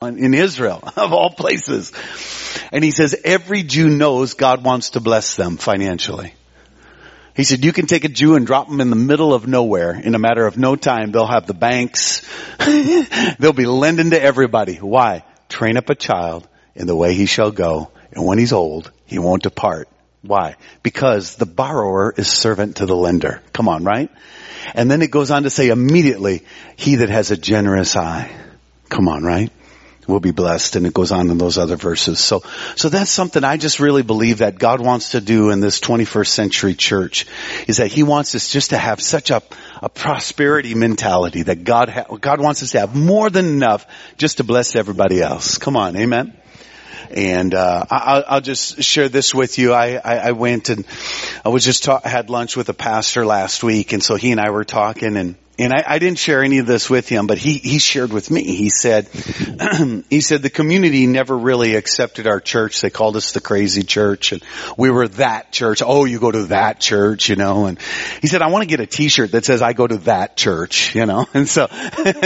in Israel, of all places. And he says, every Jew knows God wants to bless them financially. He said, you can take a Jew and drop them in the middle of nowhere. In a matter of no time, they'll have the banks. They'll be lending to everybody. Why? Train up a child in the way he shall go. And when he's old, he won't depart. Why? Because the borrower is servant to the lender. Come on, right? And then it goes on to say immediately, he that has a generous eye. Come on, right? Will be blessed. And it goes on in those other verses. So that's something I just really believe that God wants to do in this 21st century church, is that he wants us just to have such a prosperity mentality that God wants us to have more than enough just to bless everybody else. Come on. Amen. And I'll just share this with you. I went and I was just had lunch with a pastor last week, and so he and I were talking, and I didn't share any of this with him, but he shared with me. He said the community never really accepted our church. They called us the crazy church, and we were that church. Oh, you go to that church, you know. And he said, I want to get a T-shirt that says I go to that church, you know. And so,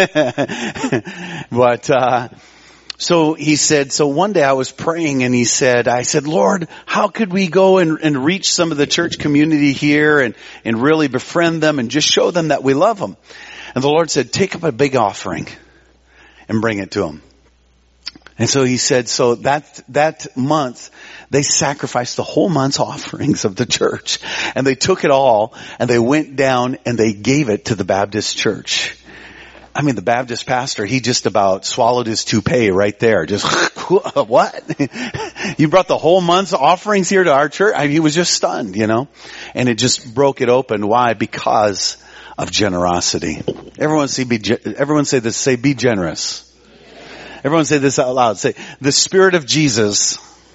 so he said, so one day I was praying and I said, Lord, how could we go and reach some of the church community here and really befriend them and just show them that we love them? And the Lord said, take up a big offering and bring it to them. And so he said, so that month they sacrificed the whole month's offerings of the church, and they took it all and they went down and they gave it to the Baptist church. I mean, the Baptist pastor, he just about swallowed his toupee right there. Just, what? You brought the whole month's offerings here to our church? He was just stunned, you know. And it just broke it open. Why? Because of generosity. Everyone say this. Say, be generous. Everyone say this out loud. Say, the Spirit of Jesus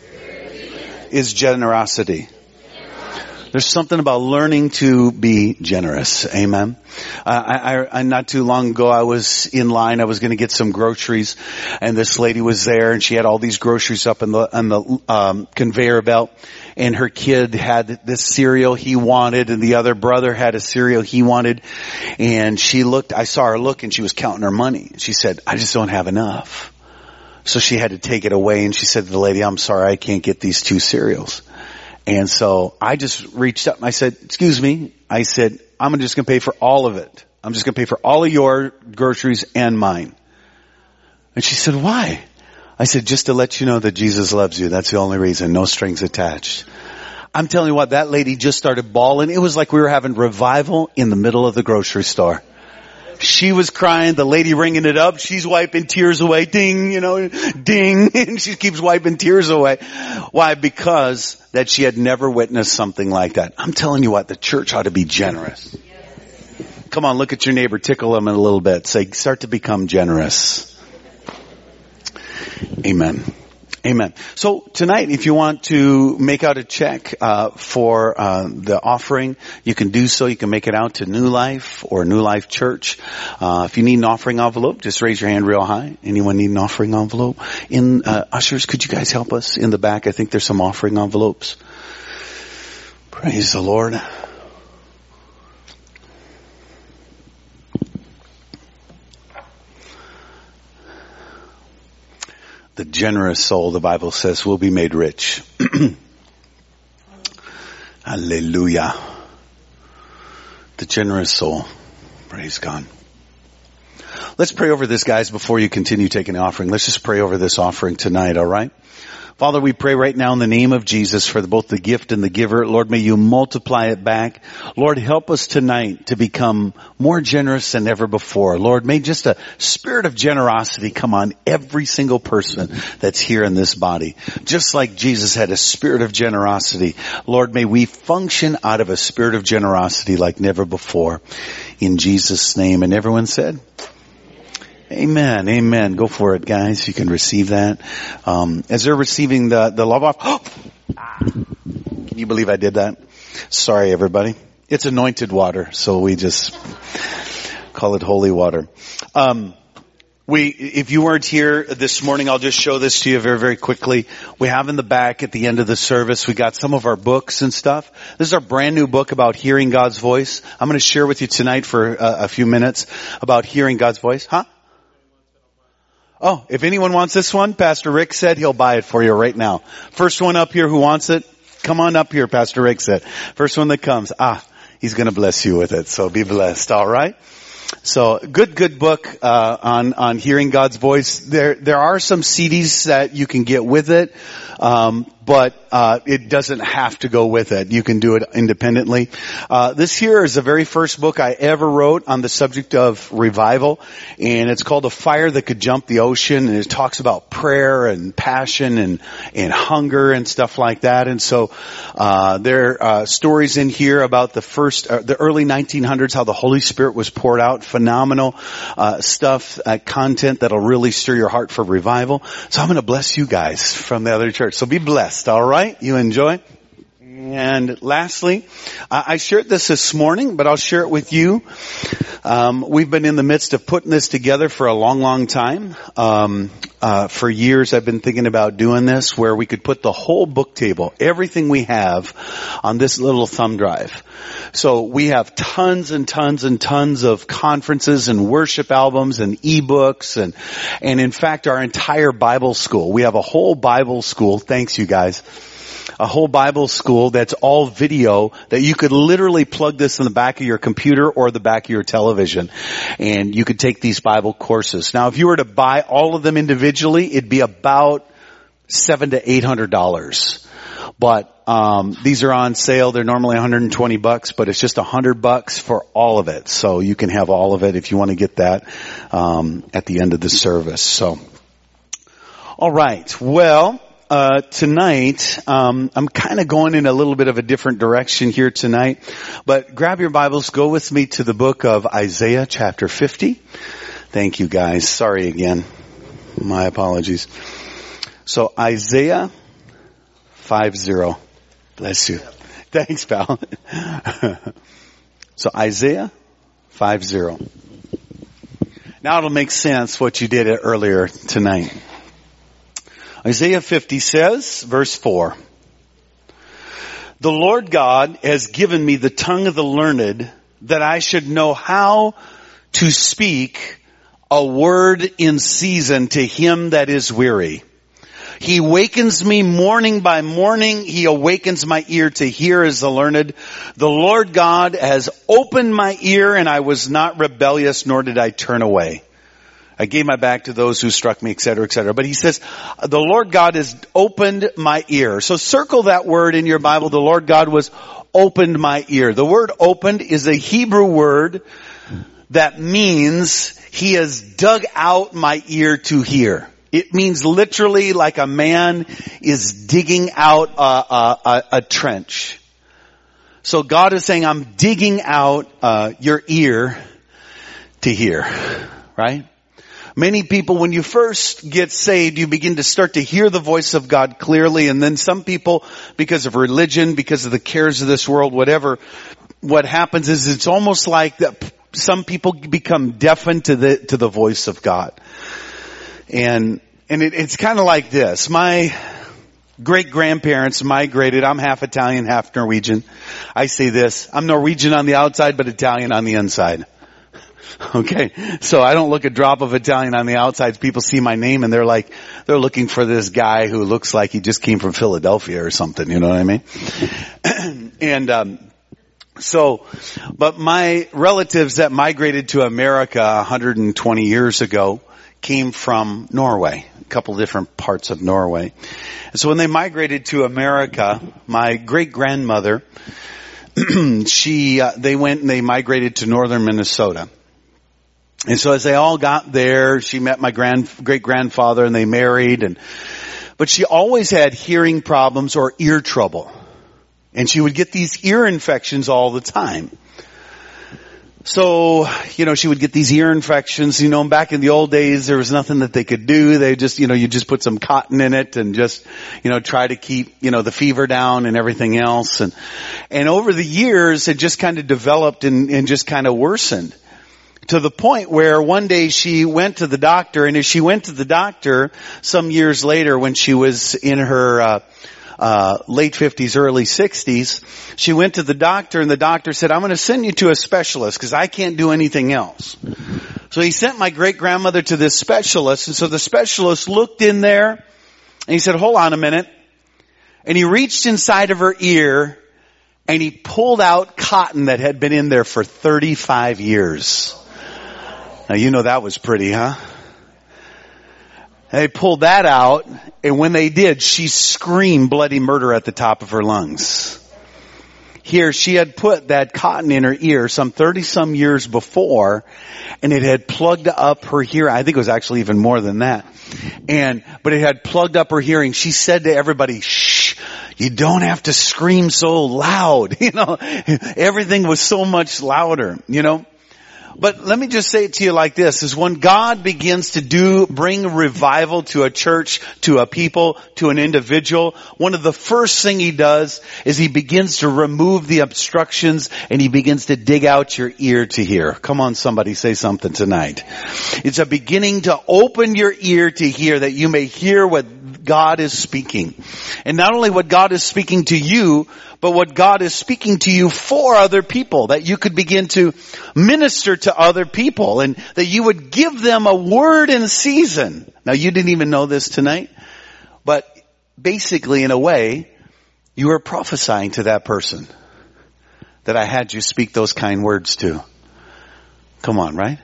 is generosity. There's something about learning to be generous. Amen. I not too long ago, I was in line. I was going to get some groceries, and this lady was there, and she had all these groceries up on the conveyor belt. And her kid had this cereal he wanted, and the other brother had a cereal he wanted. And I saw her look, and she was counting her money. She said, I just don't have enough. So she had to take it away, and she said to the lady, I'm sorry, I can't get these 2 cereals. And so I just reached up and I said, excuse me. I said, I'm just going to pay for all of it. I'm just going to pay for all of your groceries and mine. And she said, why? I said, just to let you know that Jesus loves you. That's the only reason. No strings attached. I'm telling you what, that lady just started bawling. It was like we were having revival in the middle of the grocery store. She was crying, the lady ringing it up, she's wiping tears away, ding, you know, ding, and she keeps wiping tears away. Why? Because that she had never witnessed something like that. I'm telling you what, the church ought to be generous. Come on, look at your neighbor, tickle them a little bit, say, start to become generous. Amen. Amen. So tonight, if you want to make out a check for the offering, you can do so. You can make it out to New Life or New Life Church. If you need an offering envelope, just raise your hand real high. Anyone need an offering envelope? Ushers, could you guys help us in the back? I think there's some offering envelopes. Praise the Lord. The generous soul, the Bible says, will be made rich. Hallelujah. The generous soul. Praise God. Let's pray over this, guys, before you continue taking the offering. Let's just pray over this offering tonight, all right? Father, we pray right now in the name of Jesus for both the gift and the giver. Lord, may you multiply it back. Lord, help us tonight to become more generous than ever before. Lord, may just a spirit of generosity come on every single person that's here in this body. Just like Jesus had a spirit of generosity, Lord, may we function out of a spirit of generosity like never before. In Jesus' name. And everyone said? Amen. Amen. Go for it, guys. You can receive that. As they're receiving the love off. Can you believe I did that? Sorry, everybody. It's anointed water, so we just call it holy water. If you weren't here this morning, I'll just show this to you very, very quickly. We have in the back at the end of the service, we got some of our books and stuff. This is our brand new book about hearing God's voice. I'm going to share with you tonight for a few minutes about hearing God's voice. Huh? Oh, if anyone wants this one, Pastor Rick said he'll buy it for you right now. First one up here who wants it, come on up here, Pastor Rick said. First one that comes. He's going to bless you with it. So be blessed. All right. So good book, on hearing God's voice. There are some CDs that you can get with it. But it doesn't have to go with it. You can do it independently. This here is the very first book I ever wrote on the subject of revival, and it's called A Fire That Could Jump the Ocean, and it talks about prayer and passion and hunger and stuff like that. And so there are stories in here about the early 1900s, how the Holy Spirit was poured out. Phenomenal stuff, content that'll really stir your heart for revival. So I'm going to bless you guys from the other church. So be blessed. All right. You enjoy. And lastly, I shared this morning, but I'll share it with you. We've been in the midst of putting this together for a long, long time. For years I've been thinking about doing this where we could put the whole book table, everything we have on this little thumb drive. So we have tons and tons and tons of conferences and worship albums and ebooks and in fact our entire Bible school. We have a whole Bible school. Thanks you guys. A whole Bible school that's all video that you could literally plug this in the back of your computer or the back of your television and you could take these Bible courses. Now if you were to buy all of them individually, it'd be about $700 to $800. But these are on sale. They're normally $120, but it's just $100 for all of it. So you can have all of it if you want to get that at the end of the service. So all right. Well, tonight, I'm kind of going in a little bit of a different direction here tonight, but grab your Bibles, go with me to the book of Isaiah chapter 50. Thank you guys. Sorry again. My apologies. So Isaiah 50. Bless you. Thanks, pal. So Isaiah 50. Now it'll make sense what you did earlier tonight. Isaiah 50 says, verse 4, "The Lord God has given me the tongue of the learned, that I should know how to speak a word in season to him that is weary. He wakens me morning by morning. He awakens my ear to hear as the learned. The Lord God has opened my ear, and I was not rebellious, nor did I turn away. I gave my back to those who struck me, etc., etc." But he says, the Lord God has opened my ear. So circle that word in your Bible. The Lord God was opened my ear. The word opened is a Hebrew word that means he has dug out my ear to hear. It means literally like a man is digging out a trench. So God is saying, I'm digging out your ear to hear, right? Many people, when you first get saved, you begin to start to hear the voice of God clearly, and then some people, because of religion, because of the cares of this world, whatever, what happens is it's almost like that some people become deafened to the voice of God. And it's kind of like this. My great-grandparents migrated. I'm half Italian, half Norwegian. I say this, I'm Norwegian on the outside, but Italian on the inside. Okay, so I don't look a drop of Italian on the outside. People see my name and they're looking for this guy who looks like he just came from Philadelphia or something, you know what I mean? But my relatives that migrated to America 120 years ago came from Norway, a couple different parts of Norway. And so when they migrated to America, my great-grandmother, they went and they migrated to northern Minnesota. And so as they all got there, she met my great-grandfather and they married. But she always had hearing problems or ear trouble. And she would get these ear infections all the time. So, she would get these ear infections, and back in the old days, there was nothing that they could do. They just, you just put some cotton in it and just, try to keep, the fever down and everything else. And over the years, it just kind of developed and just kind of worsened. To the point where one day she went to the doctor, and as she went to the doctor some years later when she was in her late 50s, early 60s. She went to the doctor, and the doctor said, I'm going to send you to a specialist because I can't do anything else. So he sent my great-grandmother to this specialist, and so the specialist looked in there, and he said, hold on a minute. And he reached inside of her ear, and he pulled out cotton that had been in there for 35 years. Now, you know that was pretty, huh? And they pulled that out, and when they did, she screamed bloody murder at the top of her lungs. Here, she had put that cotton in her ear some 30-some years before, and it had plugged up her hearing. I think it was actually even more than that. But it had plugged up her hearing. She said to everybody, shh, you don't have to scream so loud. Everything was so much louder, But let me just say it to you like this, is when God begins to bring revival to a church, to a people, to an individual, one of the first thing he does is he begins to remove the obstructions and he begins to dig out your ear to hear. Come on, somebody say something tonight. It's a beginning to open your ear to hear, that you may hear what God is speaking. And not only what God is speaking to you, but what God is speaking to you for other people, that you could begin to minister to other people and that you would give them a word in season. Now, you didn't even know this tonight, but basically, in a way, you are prophesying to that person that I had you speak those kind words to. Come on, right?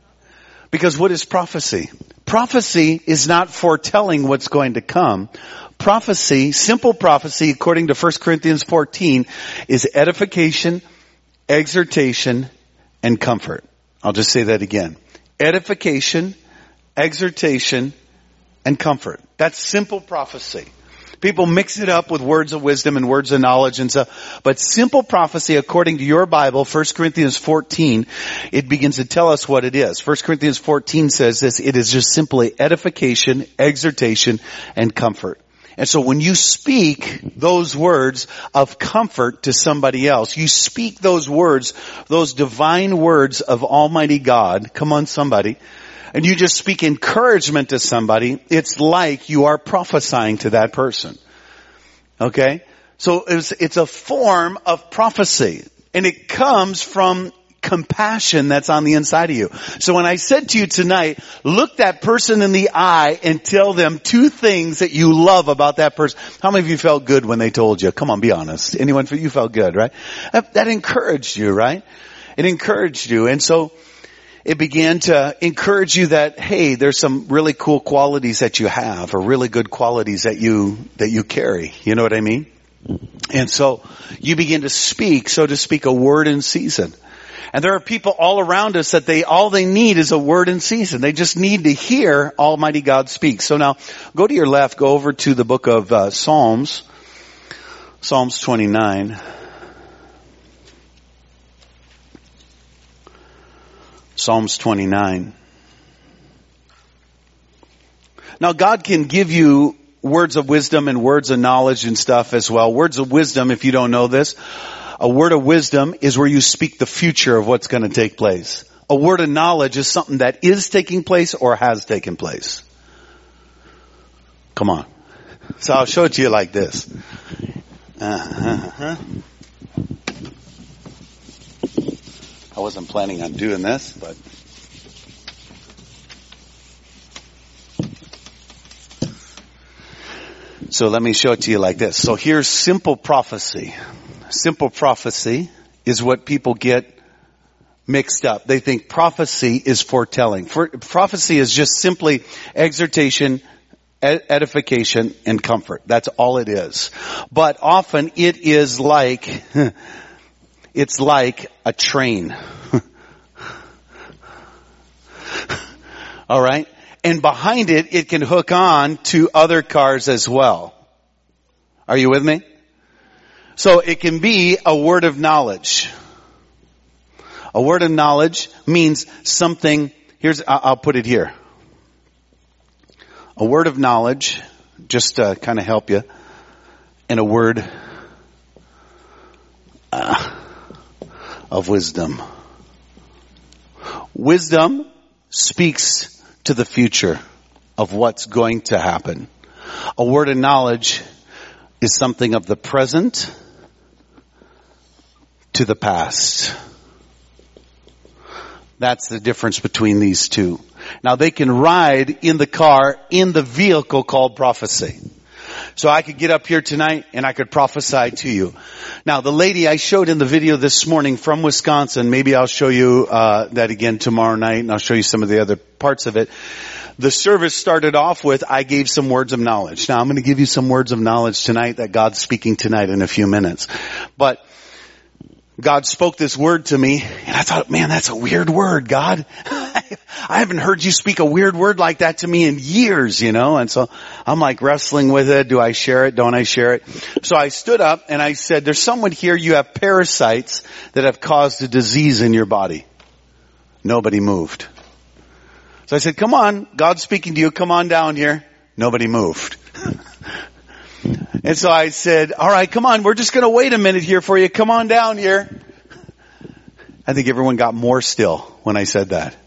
Because what is prophecy? Prophecy is not foretelling what's going to come. Prophecy, simple prophecy, according to 1 Corinthians 14, is edification, exhortation, and comfort. I'll just say that again. Edification, exhortation, and comfort. That's simple prophecy. People mix it up with words of wisdom and words of knowledge and stuff. But simple prophecy, according to your Bible, 1 Corinthians 14, it begins to tell us what it is. 1 Corinthians 14 says this, it is just simply edification, exhortation, and comfort. And so when you speak those words of comfort to somebody else, you speak those words, those divine words of Almighty God, come on somebody, and you just speak encouragement to somebody, it's like you are prophesying to that person. Okay? So it's a form of prophecy. And it comes from compassion that's on the inside of you. So when I said to you tonight, look that person in the eye and tell them two things that you love about that person. How many of you felt good when they told you? Come on, be honest. Anyone, you felt good, right? That encouraged you, right? It encouraged you. And so it began to encourage you that, hey, there's some really cool qualities that you have, or really good qualities that you carry. You know what I mean? And so you begin to speak, so to speak, a word in season. And there are people all around us that all they need is a word in season. They just need to hear Almighty God speak. So now, go to your left, go over to the book of Psalms. Psalms 29. Psalms 29. Now, God can give you words of wisdom and words of knowledge and stuff as well. Words of wisdom, if you don't know this, a word of wisdom is where you speak the future of what's going to take place. A word of knowledge is something that is taking place or has taken place. Come on. So I'll show it to you like this. I wasn't planning on doing this, but so let me show it to you like this. So here's simple prophecy. Simple prophecy is what people get mixed up. They think prophecy is foretelling. Prophecy is just simply exhortation, edification, and comfort. That's all it is. But often it is like, it's like a train. All right? And behind it, it can hook on to other cars as well. Are you with me? So it can be a word of knowledge. A word of knowledge means something, I'll put it here. A word of knowledge, just to kind of help you, and a word of wisdom. Wisdom speaks to the future of what's going to happen. A word of knowledge is something of the present to the past. That's the difference between these two. Now they can ride in the car, in the vehicle called prophecy. So I could get up here tonight and I could prophesy to you. Now the lady I showed in the video this morning from Wisconsin, maybe I'll show you that again tomorrow night, and I'll show you some of the other parts of it. The service started off with, I gave some words of knowledge. Now I'm going to give you some words of knowledge tonight that God's speaking tonight in a few minutes. But God spoke this word to me, and I thought, man, that's a weird word, God. I haven't heard you speak a weird word like that to me in years, And so I'm like wrestling with it. Do I share it? Don't I share it? So I stood up and I said, there's someone here, you have parasites that have caused a disease in your body. Nobody moved. So I said, come on, God's speaking to you. Come on down here. Nobody moved. And so I said, all right, come on, we're just going to wait a minute here for you. Come on down here. I think everyone got more still when I said that.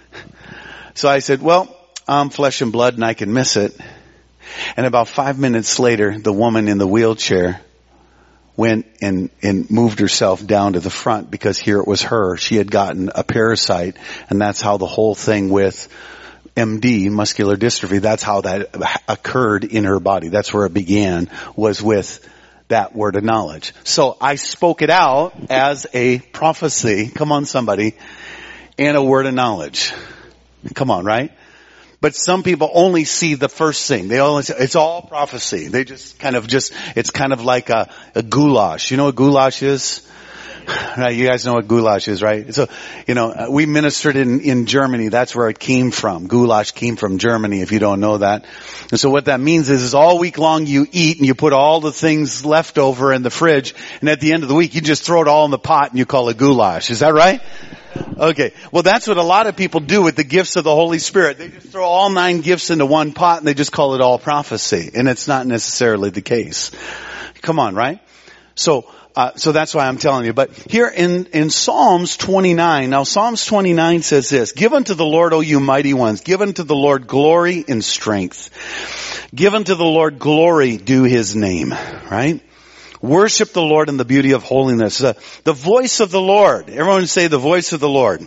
So I said, well, I'm flesh and blood and I can miss it. And about 5 minutes later, the woman in the wheelchair went and moved herself down to the front, because here it was her. She had gotten a parasite, and that's how the whole thing with MD, muscular dystrophy, that's how that occurred in her body. That's where it began, was with that word of knowledge. So I spoke it out as a prophecy. Come on, somebody. And a word of knowledge. Come on, right? But some people only see the first thing. They only say, it's all prophecy. They just it's kind of like a goulash. You know what goulash is? Right, you guys know what goulash is, right? So, we ministered in Germany. That's where it came from. Goulash came from Germany, if you don't know that. And so what that means is all week long you eat and you put all the things left over in the fridge, and at the end of the week you just throw it all in the pot and you call it goulash. Is that right? Okay. Well, that's what a lot of people do with the gifts of the Holy Spirit. They just throw all 9 gifts into one pot and they just call it all prophecy. And it's not necessarily the case. Come on, right? So that's why I'm telling you. But here in Psalms 29, now Psalms 29 says this, give unto the Lord, O you mighty ones, give unto the Lord glory and strength. Give unto the Lord glory due his name, right? Worship the Lord in the beauty of holiness. The voice of the Lord. Everyone say the voice of the Lord.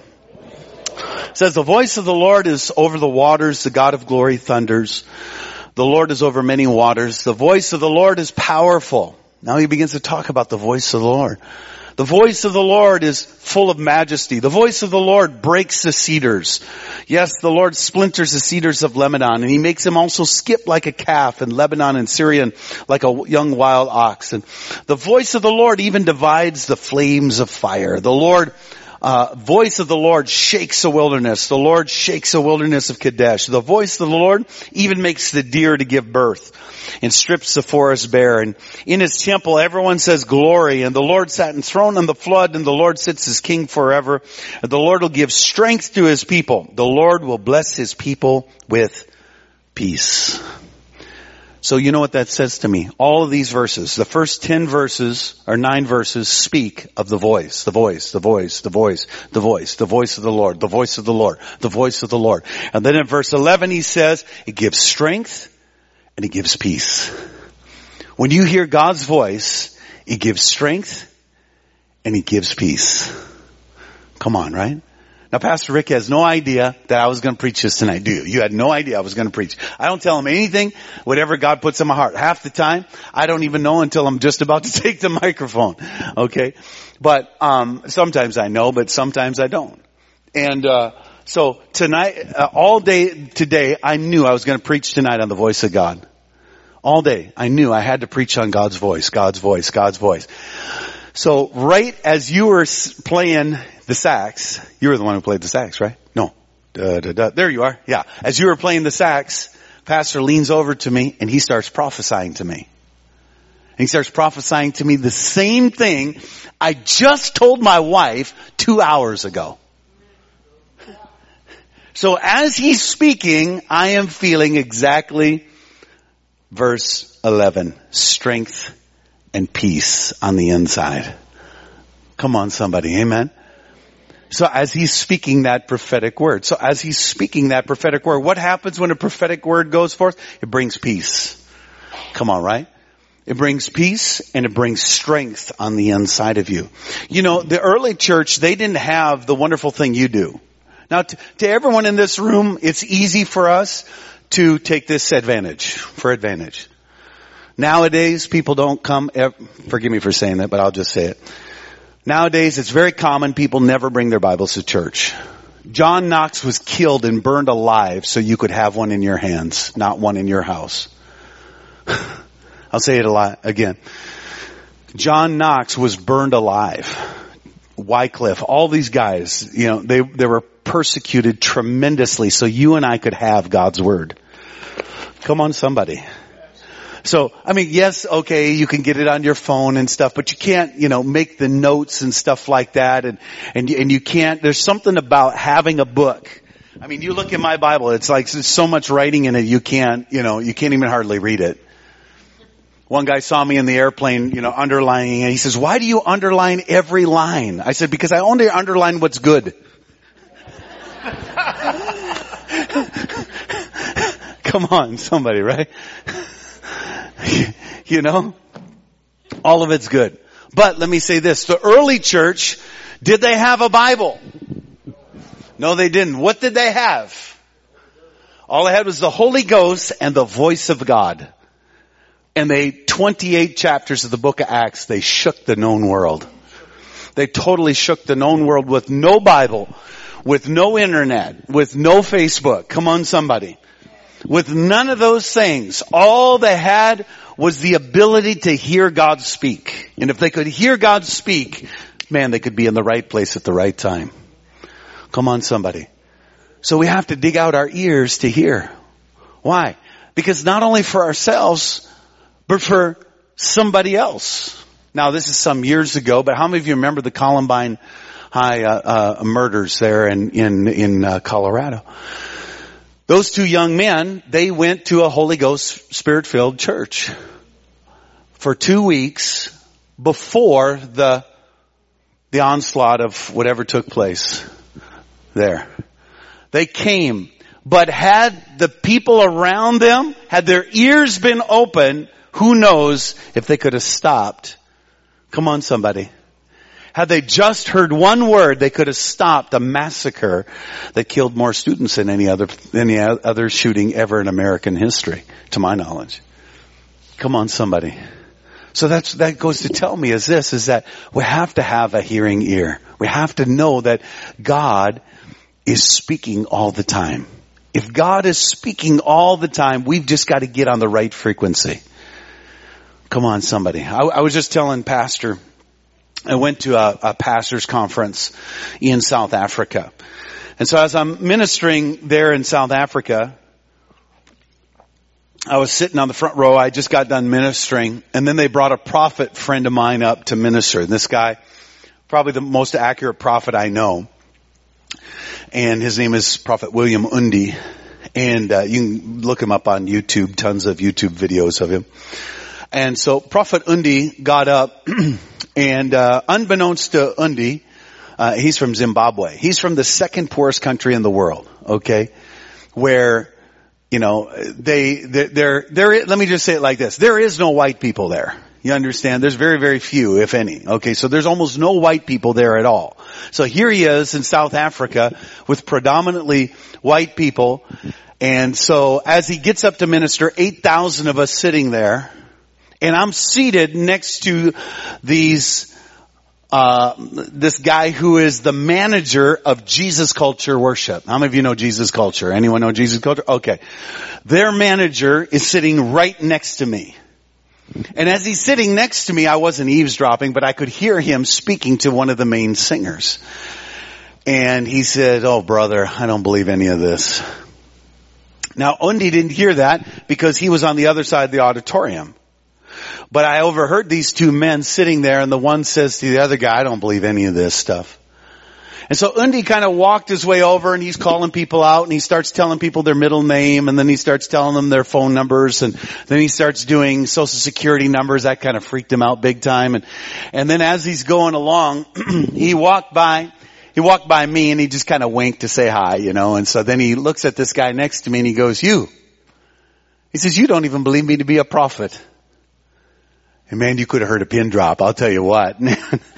It says the voice of the Lord is over the waters. The God of glory thunders. The Lord is over many waters. The voice of the Lord is powerful. Now he begins to talk about the voice of the Lord. The voice of the Lord is full of majesty. The voice of the Lord breaks the cedars. Yes, the Lord splinters the cedars of Lebanon, and he makes them also skip like a calf in Lebanon and Syrian like a young wild ox. And the voice of the Lord even divides the flames of fire. The voice of the Lord shakes the wilderness. The Lord shakes the wilderness of Kadesh. The voice of the Lord even makes the deer to give birth and strips the forest bare. And in his temple, everyone says glory. And the Lord sat enthroned on the flood, and the Lord sits as king forever. And the Lord will give strength to his people. The Lord will bless his people with peace. So you know what that says to me? All of these verses, the first 10 verses or 9 verses speak of the voice, the voice, the voice, the voice, the voice, the voice of the Lord, the voice of the Lord, the voice of the Lord. And then in verse 11 he says, it gives strength and it gives peace. When you hear God's voice, it gives strength and it gives peace. Come on, right? Now, Pastor Rick has no idea that I was going to preach this tonight, do you? You had no idea I was going to preach. I don't tell him anything, whatever God puts in my heart. Half the time, I don't even know until I'm just about to take the microphone. Okay? But sometimes I know, but sometimes I don't. And so tonight, all day today, I knew I was going to preach tonight on the voice of God. All day, I knew I had to preach on God's voice, God's voice, God's voice. So right as you were playing the sax, you were the one who played the sax, right? No. There you are. Yeah. As you were playing the sax, Pastor leans over to me and he starts prophesying to me. And he starts prophesying to me the same thing I just told my wife 2 hours ago. So as he's speaking, I am feeling exactly verse 11. Strength and peace on the inside. Come on, somebody. Amen. So as he's speaking that prophetic word. So as he's speaking that prophetic word, what happens when a prophetic word goes forth? It brings peace. Come on, right? It brings peace and it brings strength on the inside of you. You know, the early church, they didn't have the wonderful thing you do. Now, to everyone in this room, it's easy for us to take this advantage. Nowadays, people don't come, forgive me for saying that, but I'll just say it. Nowadays, it's very common people never bring their Bibles to church. John Knox was killed and burned alive so you could have one in your hands, not one in your house. I'll say it a lot again. John Knox was burned alive. Wycliffe, all these guys, you know, they were persecuted tremendously so you and I could have God's Word. Come on, somebody. So, I mean, yes, okay, you can get it on your phone and stuff, but you can't, you know, make the notes and stuff like that, and you can't, there's something about having a book. I mean, you look at my Bible, it's like there's so much writing in it, you can't even hardly read it. One guy saw me in the airplane, you know, underlining, and he says, "Why do you underline every line?" I said, "Because I only underline what's good." Come on, somebody, right? You know, all of it's good. But let me say this. The early church, did they have a Bible? No, they didn't. What did they have? All they had was the Holy Ghost and the voice of God. And 28 chapters of the book of Acts, they shook the known world. They totally shook the known world with no Bible, with no internet, with no Facebook. Come on, somebody. With none of those things, all they had was the ability to hear God speak. And if they could hear God speak, man, they could be in the right place at the right time. Come on, somebody. So we have to dig out our ears to hear. Why? Because not only for ourselves, but for somebody else. Now, this is some years ago, but how many of you remember the Columbine High murders there in Colorado? Those two young men, they went to a Holy Ghost Spirit-filled church for 2 weeks before the onslaught of whatever took place there. They came, but had the people around them, had their ears been open, who knows if they could have stopped. Come on, somebody. Had they just heard one word, they could have stopped a massacre that killed more students than any other shooting ever in American history, to my knowledge. Come on, somebody. So that goes to tell me is that we have to have a hearing ear. We have to know that God is speaking all the time. If God is speaking all the time, we've just got to get on the right frequency. Come on, somebody. I was just telling Pastor, I went to a pastor's conference in South Africa. And so as I'm ministering there in South Africa, I was sitting on the front row. I just got done ministering. And then they brought a prophet friend of mine up to minister. And this guy, probably the most accurate prophet I know. And his name is Prophet William Undi. And you can look him up on YouTube, tons of YouTube videos of him. And so Prophet Undi got up and unbeknownst to Undi, he's from Zimbabwe. He's from the second poorest country in the world, okay? Where, you know, let me just say it like this. There is no white people there. You understand? There's very, very few, if any. Okay, so there's almost no white people there at all. So here he is in South Africa with predominantly white people. And so as he gets up to minister, 8,000 of us sitting there. And I'm seated next to this guy who is the manager of Jesus Culture Worship. How many of you know Jesus Culture? Anyone know Jesus Culture? Okay. Their manager is sitting right next to me. And as he's sitting next to me, I wasn't eavesdropping, but I could hear him speaking to one of the main singers. And he said, "Oh, brother, I don't believe any of this." Now, Undi didn't hear that because he was on the other side of the auditorium. But I overheard these two men sitting there, and the one says to the other guy, "I don't believe any of this stuff." And so Undi kind of walked his way over, and he's calling people out, and he starts telling people their middle name, and then he starts telling them their phone numbers, and then he starts doing social security numbers. That kind of freaked him out big time. And then as he's going along, he walked by me, and he just kind of winked to say hi, you know. And so then he looks at this guy next to me, and he goes, "You." He says, "You don't even believe me to be a prophet." And man, you could have heard a pin drop. I'll tell you what. and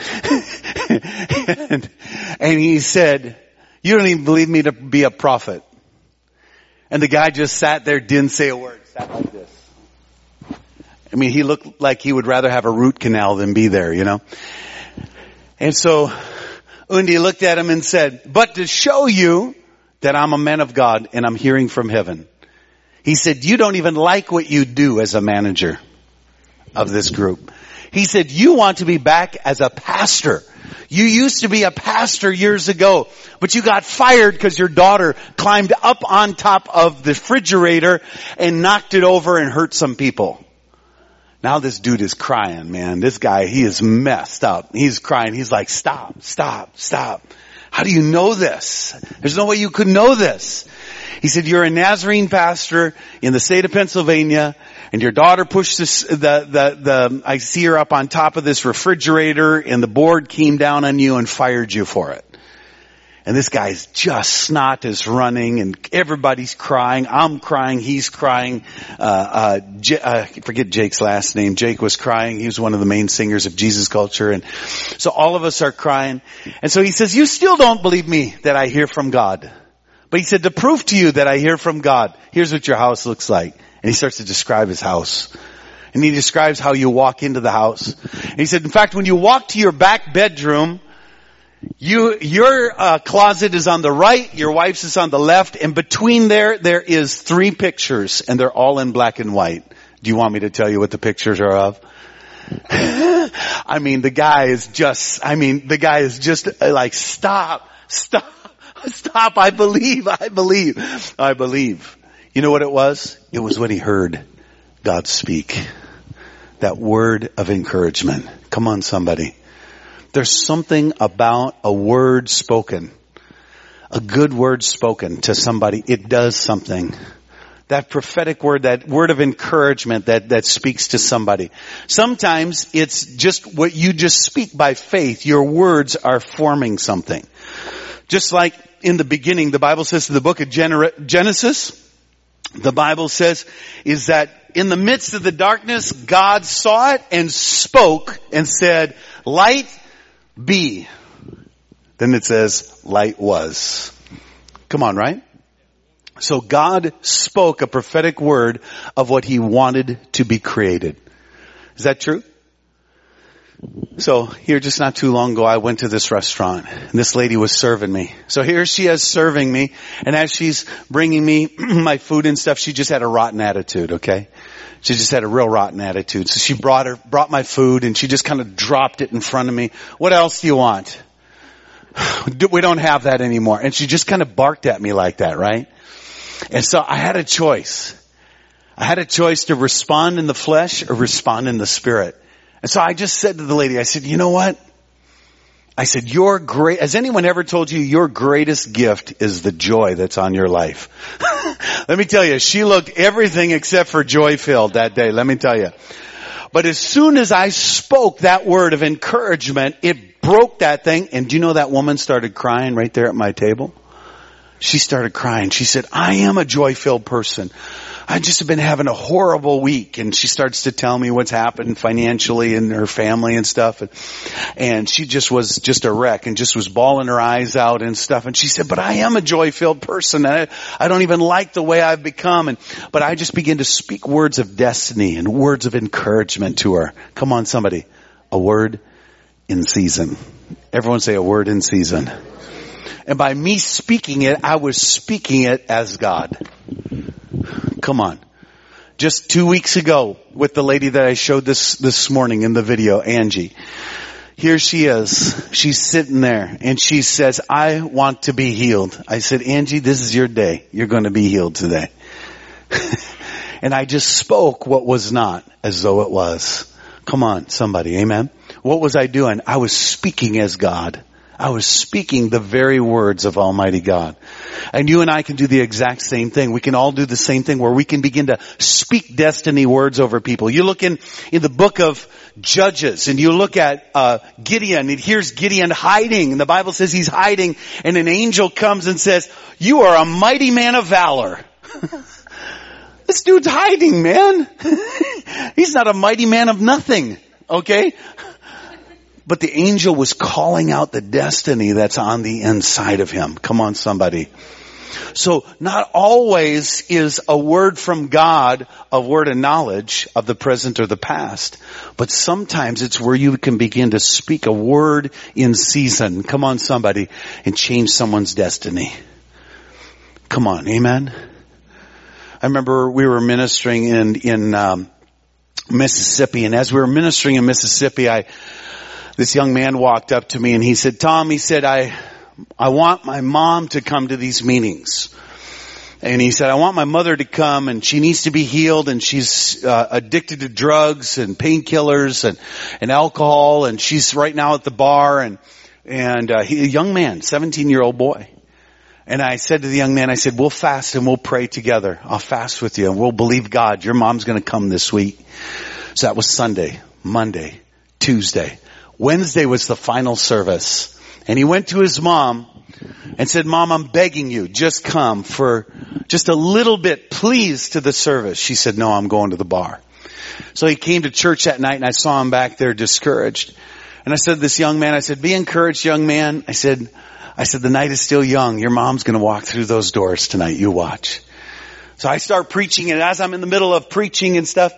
he said, you don't even believe me to be a prophet. And the guy just sat there, didn't say a word, sat like this. I mean, he looked like he would rather have a root canal than be there, you know. And so Undi looked at him and said, but to show you that I'm a man of God and I'm hearing from heaven. He said, you don't even like what you do as a manager of this group. He said, you want to be back as a pastor. You used to be a pastor years ago, but you got fired because your daughter climbed up on top of the refrigerator and knocked it over and hurt some people. Now this dude is crying, man. This guy, he is messed up. He's crying. He's like, stop. How do you know this? There's no way you could know this. He said, you're a Nazarene pastor in the state of Pennsylvania, and your daughter pushed this, I see her up on top of this refrigerator, and the board came down on you and fired you for it. And this guy's just snot is running, and everybody's crying. I'm crying. He's crying. I forget Jake's last name. Jake was crying. He was one of the main singers of Jesus Culture. And so all of us are crying. And so he says, you still don't believe me that I hear from God. But he said, to prove to you that I hear from God, here's what your house looks like. And he starts to describe his house. And he describes how you walk into the house. And he said, in fact, when you walk to your back bedroom, your closet is on the right, your wife's is on the left, and between there is 3 pictures, and they're all in black and white. Do you want me to tell you what the pictures are of? the guy is just like, stop. I believe. You know what it was? It was when he heard God speak. That word of encouragement. Come on, somebody. There's something about a word spoken. A good word spoken to somebody. It does something. That prophetic word, that word of encouragement that speaks to somebody. Sometimes it's just what you just speak by faith. Your words are forming something. Just like in the beginning, the Bible says in the book of Genesis, the Bible says is that in the midst of the darkness, God saw it and spoke and said, light be. Then it says, light was. Come on, right? So God spoke a prophetic word of what he wanted to be created. Is that true? So here just not too long ago, I went to this restaurant and this lady was serving me. So here she is serving me, and as she's bringing me my food and stuff, she just had a rotten attitude, okay? She just had a real rotten attitude. So she brought my food and she just kind of dropped it in front of me. What else do you want? We don't have that anymore. And she just kind of barked at me like that, right? And so I had a choice. I had a choice to respond in the flesh or respond in the spirit. And so I just said to the lady, I said, you know what? I said, has anyone ever told you your greatest gift is the joy that's on your life? Let me tell you, she looked everything except for joy-filled that day, let me tell you. But as soon as I spoke that word of encouragement, it broke that thing. And do you know that woman started crying right there at my table? She started crying. She said, I am a joy-filled person. I just have been having a horrible week. And she starts to tell me what's happened financially in her family and stuff. And she just was just a wreck and just was bawling her eyes out and stuff. And she said, but I am a joy-filled person. And I don't even like the way I've become. But I just began to speak words of destiny and words of encouragement to her. Come on, somebody. A word in season. Everyone say a word in season. And by me speaking it, I was speaking it as God. Come on. Just 2 weeks ago with the lady that I showed this morning in the video, Angie. Here she is. She's sitting there and she says, I want to be healed. I said, Angie, this is your day. You're going to be healed today. And I just spoke what was not as though it was. Come on, somebody. Amen. What was I doing? I was speaking as God. I was speaking the very words of Almighty God. And you and I can do the exact same thing. We can all do the same thing where we can begin to speak destiny words over people. You look in the book of Judges and you look at Gideon, and here's Gideon hiding, and the Bible says he's hiding, and an angel comes and says, you are a mighty man of valor. This dude's hiding, man. He's not a mighty man of nothing. Okay? But the angel was calling out the destiny that's on the inside of him. Come on, somebody. So not always is a word from God a word of knowledge of the present or the past, but sometimes it's where you can begin to speak a word in season. Come on, somebody, and change someone's destiny. Come on, amen. I remember we were ministering in Mississippi, and as we were ministering in Mississippi, this young man walked up to me and he said, Tom, he said, I want my mom to come to these meetings. And he said, I want my mother to come and she needs to be healed and she's addicted to drugs and painkillers and alcohol and she's right now at the bar and he, a young man, 17-year-old boy. And I said to the young man, I said, we'll fast and we'll pray together. I'll fast with you and we'll believe God. Your mom's going to come this week. So that was Sunday, Monday, Tuesday. Wednesday was the final service. And he went to his mom and said, Mom, I'm begging you, just come for just a little bit, please, to the service. She said, no, I'm going to the bar. So he came to church that night and I saw him back there discouraged. And I said to this young man, I said, be encouraged, young man. I said, the night is still young. Your mom's going to walk through those doors tonight. You watch. So I start preaching, and as I'm in the middle of preaching and stuff,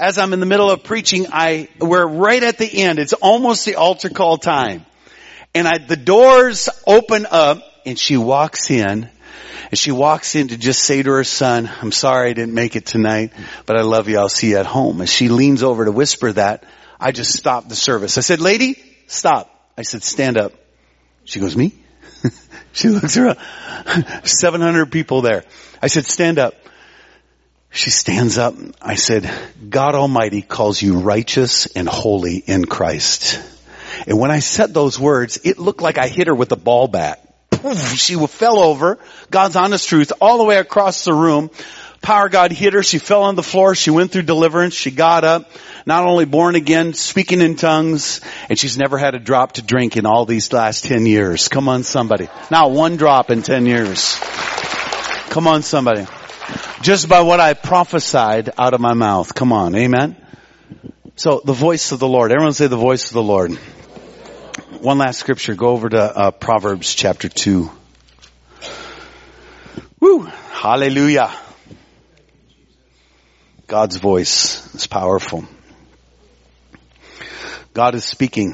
we're right at the end. It's almost the altar call time. And the doors open up and she walks in to just say to her son, I'm sorry I didn't make it tonight, but I love you. I'll see you at home. As she leans over to whisper that, I just stopped the service. I said, lady, stop. I said, stand up. She goes, me? She looks around. 700 people there. I said, stand up. She stands up. I said, God Almighty calls you righteous and holy in Christ. And when I said those words, it looked like I hit her with a ball bat. Poof, she fell over. God's honest truth all the way across the room. Power of God hit her. She fell on the floor. She went through deliverance. She got up, not only born again, speaking in tongues, and she's never had a drop to drink in all these last 10 years. Come on, somebody. Not one drop in 10 years. Come on, somebody. Just by what I prophesied out of my mouth. Come on. Amen. So the voice of the Lord. Everyone say the voice of the Lord. One last scripture. Go over to Proverbs chapter 2. Woo! Hallelujah. God's voice is powerful. God is speaking.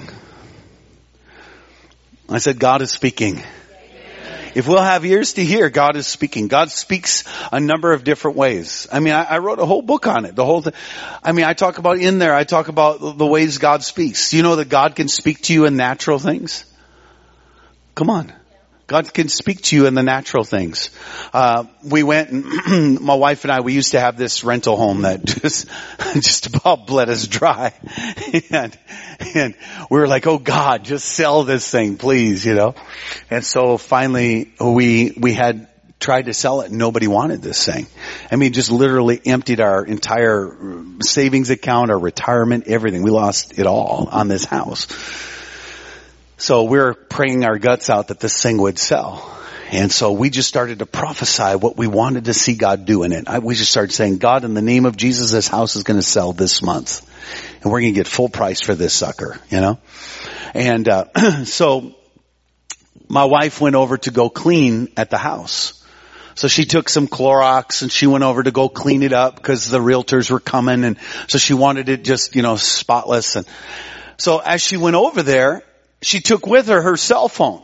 I said God is speaking. If we'll have ears to hear, God is speaking. God speaks a number of different ways. I mean, I wrote a whole book on it. The whole thing. I mean, I talk about the ways God speaks. Do you know that God can speak to you in natural things? Come on. God can speak to you in the natural things. We went and my wife and I, we used to have this rental home that just about bled us dry. And we were like, oh God, just sell this thing, please, you know. And so finally we had tried to sell it and nobody wanted this thing. I mean, just literally emptied our entire savings account, our retirement, everything. We lost it all on this house. So we're praying our guts out that this thing would sell. And so we just started to prophesy what we wanted to see God do in it. We just started saying, God, in the name of Jesus, this house is going to sell this month. And we're going to get full price for this sucker, you know. And so my wife went over to go clean at the house. So she took some Clorox and she went over to go clean it up because the realtors were coming. And so she wanted it just, you know, spotless. And so as she went over there, she took with her cell phone.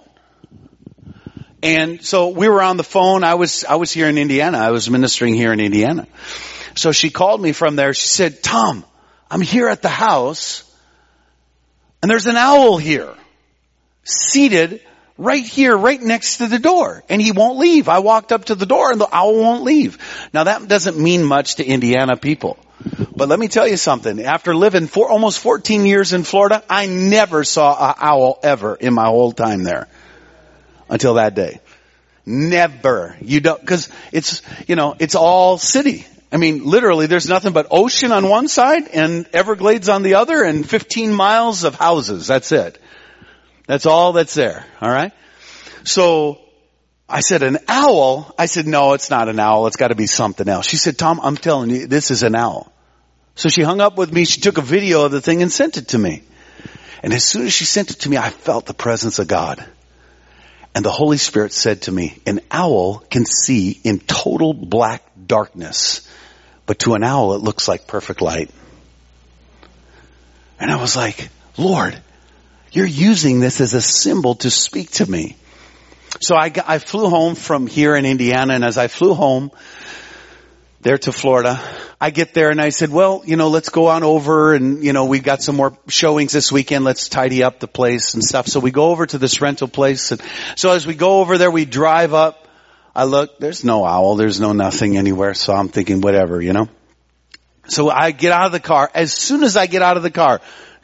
And so we were on the phone. I was here in Indiana. I was ministering here in Indiana. So she called me from there. She said, Tom, I'm here at the house and there's an owl here seated right here, right next to the door. And he won't leave. I walked up to the door and the owl won't leave. Now that doesn't mean much to Indiana people. But let me tell you something. After living for almost 14 years in Florida, I never saw an owl ever in my whole time there until that day. Never. You don't, cause it's, you know, it's all city. I mean, literally there's nothing but ocean on one side and Everglades on the other and 15 miles of houses. That's it. That's all that's there. All right. So I said, an owl? I said, no, it's not an owl. It's got to be something else. She said, Tom, I'm telling you, this is an owl. So she hung up with me. She took a video of the thing and sent it to me. And as soon as she sent it to me, I felt the presence of God. And the Holy Spirit said to me, an owl can see in total black darkness, but to an owl it looks like perfect light. And I was like, Lord, you're using this as a symbol to speak to me. So I flew home from here in Indiana, and as I flew home there to Florida, I get there and I said, well, let's go on over and, we've got some more showings this weekend. Let's tidy up the place and stuff. So we go over to this rental place. And so as we go over there, we drive up. I look, there's no owl. There's no nothing anywhere. So I'm thinking, whatever, So I get out of the car. As soon as I get out of the car,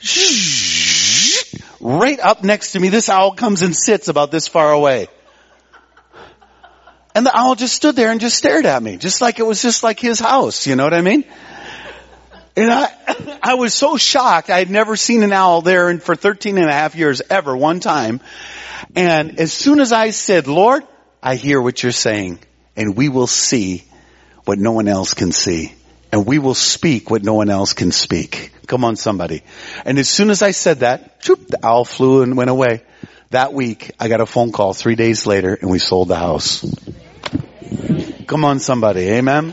right up next to me, this owl comes and sits about this far away. And the owl just stood there and just stared at me, just like it was just like his house. You know what I mean? And I was so shocked. I had never seen an owl there for 13 and a half years ever, one time. And as soon as I said, Lord, I hear what you're saying, and we will see what no one else can see. And we will speak what no one else can speak. Come on, somebody. And as soon as I said that, the owl flew and went away. That week, I got a phone call 3 days later, and we sold the house. Come on, somebody. Amen?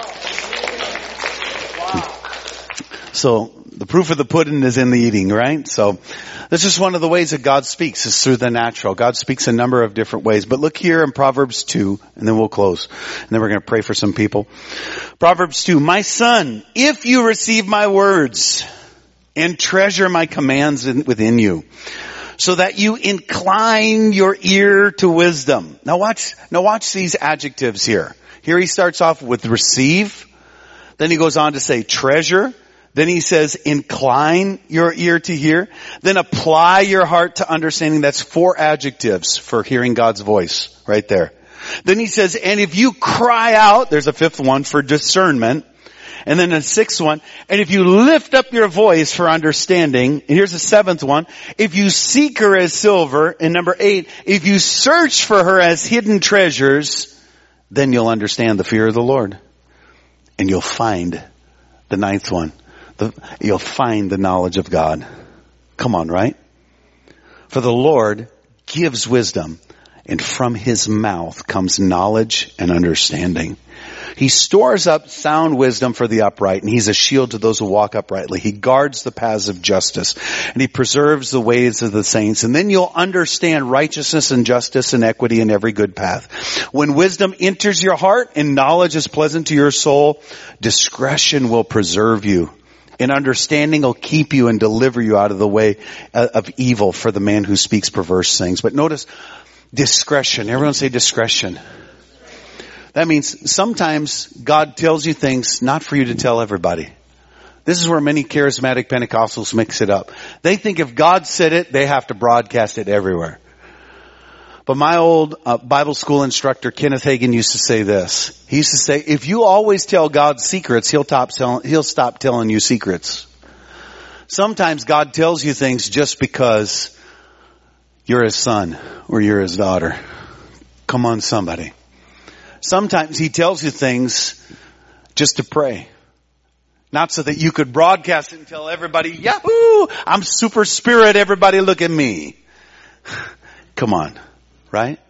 So, the proof of the pudding is in the eating, right? So, this is one of the ways that God speaks, is through the natural. God speaks a number of different ways. But look here in Proverbs 2, and then we'll close. And then we're going to pray for some people. Proverbs 2, my son, if you receive my words and treasure my commands within you, so that you incline your ear to wisdom. Now watch these adjectives here. Here he starts off with receive. Then he goes on to say treasure. Then he says incline your ear to hear. Then apply your heart to understanding. That's 4 adjectives for hearing God's voice right there. Then he says, and if you cry out, there's a 5th one for discernment. And then a 6th one, and if you lift up your voice for understanding, and here's a 7th one, if you seek her as silver, and number 8, if you search for her as hidden treasures, then you'll understand the fear of the Lord. And you'll find the 9th one. You'll find the knowledge of God. Come on, right? For the Lord gives wisdom, and from his mouth comes knowledge and understanding. He stores up sound wisdom for the upright, and he's a shield to those who walk uprightly. He guards the paths of justice, and he preserves the ways of the saints. And then you'll understand righteousness and justice and equity in every good path. When wisdom enters your heart and knowledge is pleasant to your soul, discretion will preserve you. And understanding will keep you and deliver you out of the way of evil for the man who speaks perverse things. But notice discretion. Everyone say discretion. That means sometimes God tells you things not for you to tell everybody. This is where many charismatic Pentecostals mix it up. They think if God said it, they have to broadcast it everywhere. But my old Bible school instructor, Kenneth Hagin, used to say this. He used to say, if you always tell God secrets, he'll stop telling you secrets. Sometimes God tells you things just because you're his son or you're his daughter. Come on, somebody. Sometimes he tells you things just to pray. Not so that you could broadcast it and tell everybody, Yahoo! I'm super spirit, everybody look at me. Come on, right?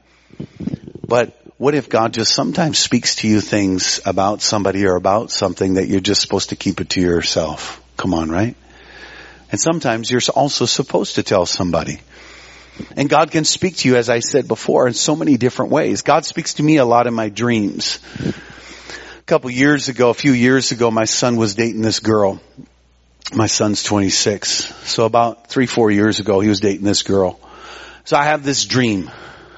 But what if God just sometimes speaks to you things about somebody or about something that you're just supposed to keep it to yourself? Come on, right? And sometimes you're also supposed to tell somebody. And God can speak to you, as I said before, in so many different ways. God speaks to me a lot in my dreams. A few years ago, my son was dating this girl. My son's 26. So about 3-4 years ago, he was dating this girl. So I have this dream.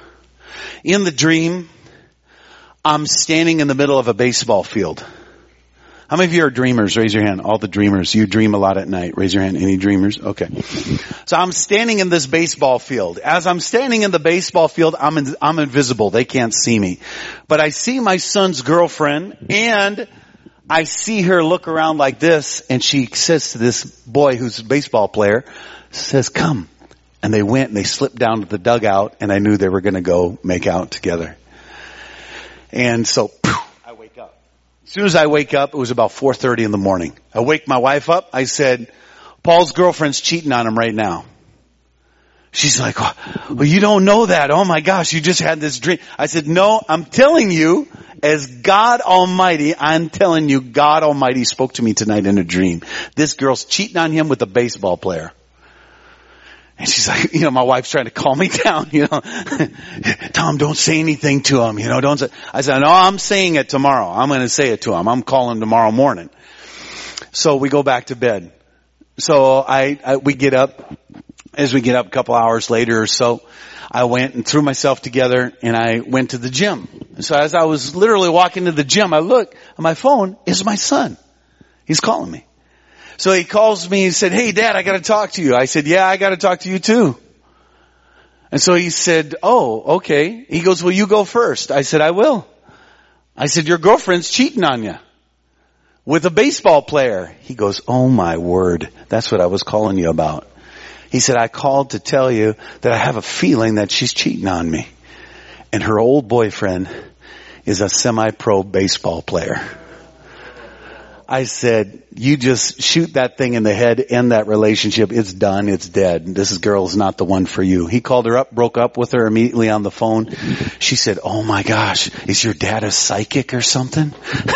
In the dream, I'm standing in the middle of a baseball field. How many of you are dreamers? Raise your hand. All the dreamers. You dream a lot at night. Raise your hand. Any dreamers? Okay. So I'm standing in this baseball field. As I'm standing in the baseball field, I'm invisible. They can't see me. But I see my son's girlfriend, and I see her look around like this, and she says to this boy who's a baseball player, says, come. And they went and they slipped down to the dugout, and I knew they were going to go make out together. And so I wake up. As soon as I wake up, it was about 4:30 in the morning. I wake my wife up. I said, Paul's girlfriend's cheating on him right now. She's like, well, you don't know that. Oh my gosh, you just had this dream. I said, no, I'm telling you, as God Almighty, I'm telling you, God Almighty spoke to me tonight in a dream. This girl's cheating on him with a baseball player. And she's like, my wife's trying to calm me down, Tom, don't say anything to him, don't say. I said, no, I'm saying it tomorrow. I'm going to say it to him. I'm calling tomorrow morning. So we go back to bed. So we get up. As we get up a couple hours later or so, I went and threw myself together and I went to the gym. So as I was literally walking to the gym, I look on my phone, it's my son. He's calling me. So he calls me and said, hey Dad, I got to talk to you. I said, yeah, I got to talk to you too. And so he said, oh, okay. He goes, well, you go first. I said, I will. I said, your girlfriend's cheating on you with a baseball player. He goes, oh my word. That's what I was calling you about. He said, I called to tell you that I have a feeling that she's cheating on me. And her old boyfriend is a semi-pro baseball player. I said, you just shoot that thing in the head, end that relationship. It's done. It's dead. This girl's not the one for you. He called her up, broke up with her immediately on the phone. She said, oh my gosh, is your dad a psychic or something?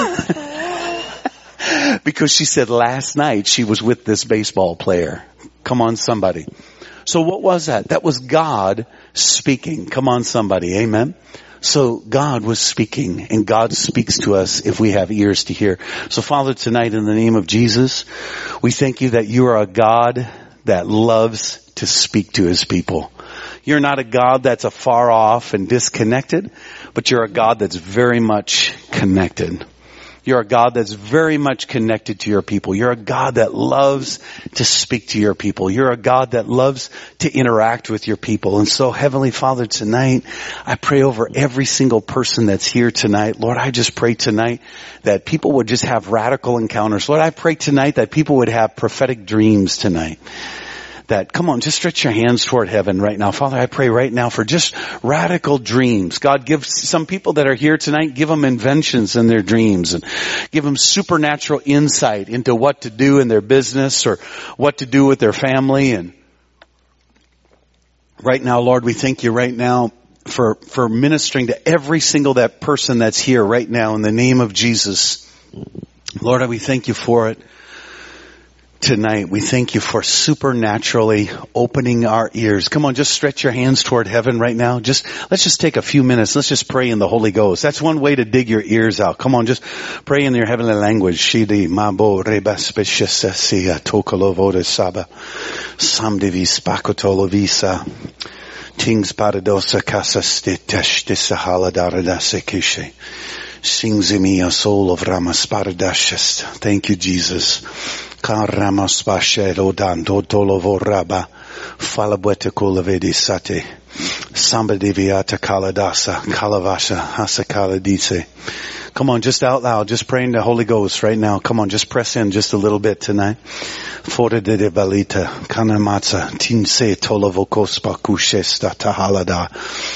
Because she said last night she was with this baseball player. Come on, somebody. So what was that? That was God speaking. Come on, somebody. Amen. So God was speaking, and God speaks to us if we have ears to hear. So Father, tonight in the name of Jesus, we thank you that you are a God that loves to speak to his people. You're not a God that's afar off and disconnected, but you're a God that's very much connected. You're a God that's very much connected to your people. You're a God that loves to speak to your people. You're a God that loves to interact with your people. And so, Heavenly Father, tonight, I pray over every single person that's here tonight. Lord, I just pray tonight that people would just have radical encounters. Lord, I pray tonight that people would have prophetic dreams tonight. That, come on, just stretch your hands toward heaven right now. Father, I pray right now for just radical dreams. God, give some people that are here tonight, give them inventions in their dreams and give them supernatural insight into what to do in their business or what to do with their family. And right now, Lord, we thank you right now for ministering to every single that person that's here right now in the name of Jesus. Lord, we thank you for it. Tonight, we thank you for supernaturally opening our ears. Come on, just stretch your hands toward heaven right now. Let's just take a few minutes. Let's just pray in the Holy Ghost. That's one way to dig your ears out. Come on, just pray in your heavenly language. Shidi mabo rebaspeshesia tokolovoda saba samdivis pakotolovisa tings paradosa kasastiteshtisa haladaradase sings me a soul of Ramas paradashest. Thank you, Jesus. Karamas bashero dan dotolovo raba falabuete kulavedi sate somebody viata kaladasa kalavasha hasakaladise. Come on, just out loud, just praying the Holy Ghost right now. Come on, just press in just a little bit tonight. Fora de balita kanamatsa tinse tolovokospa kushesta tahalada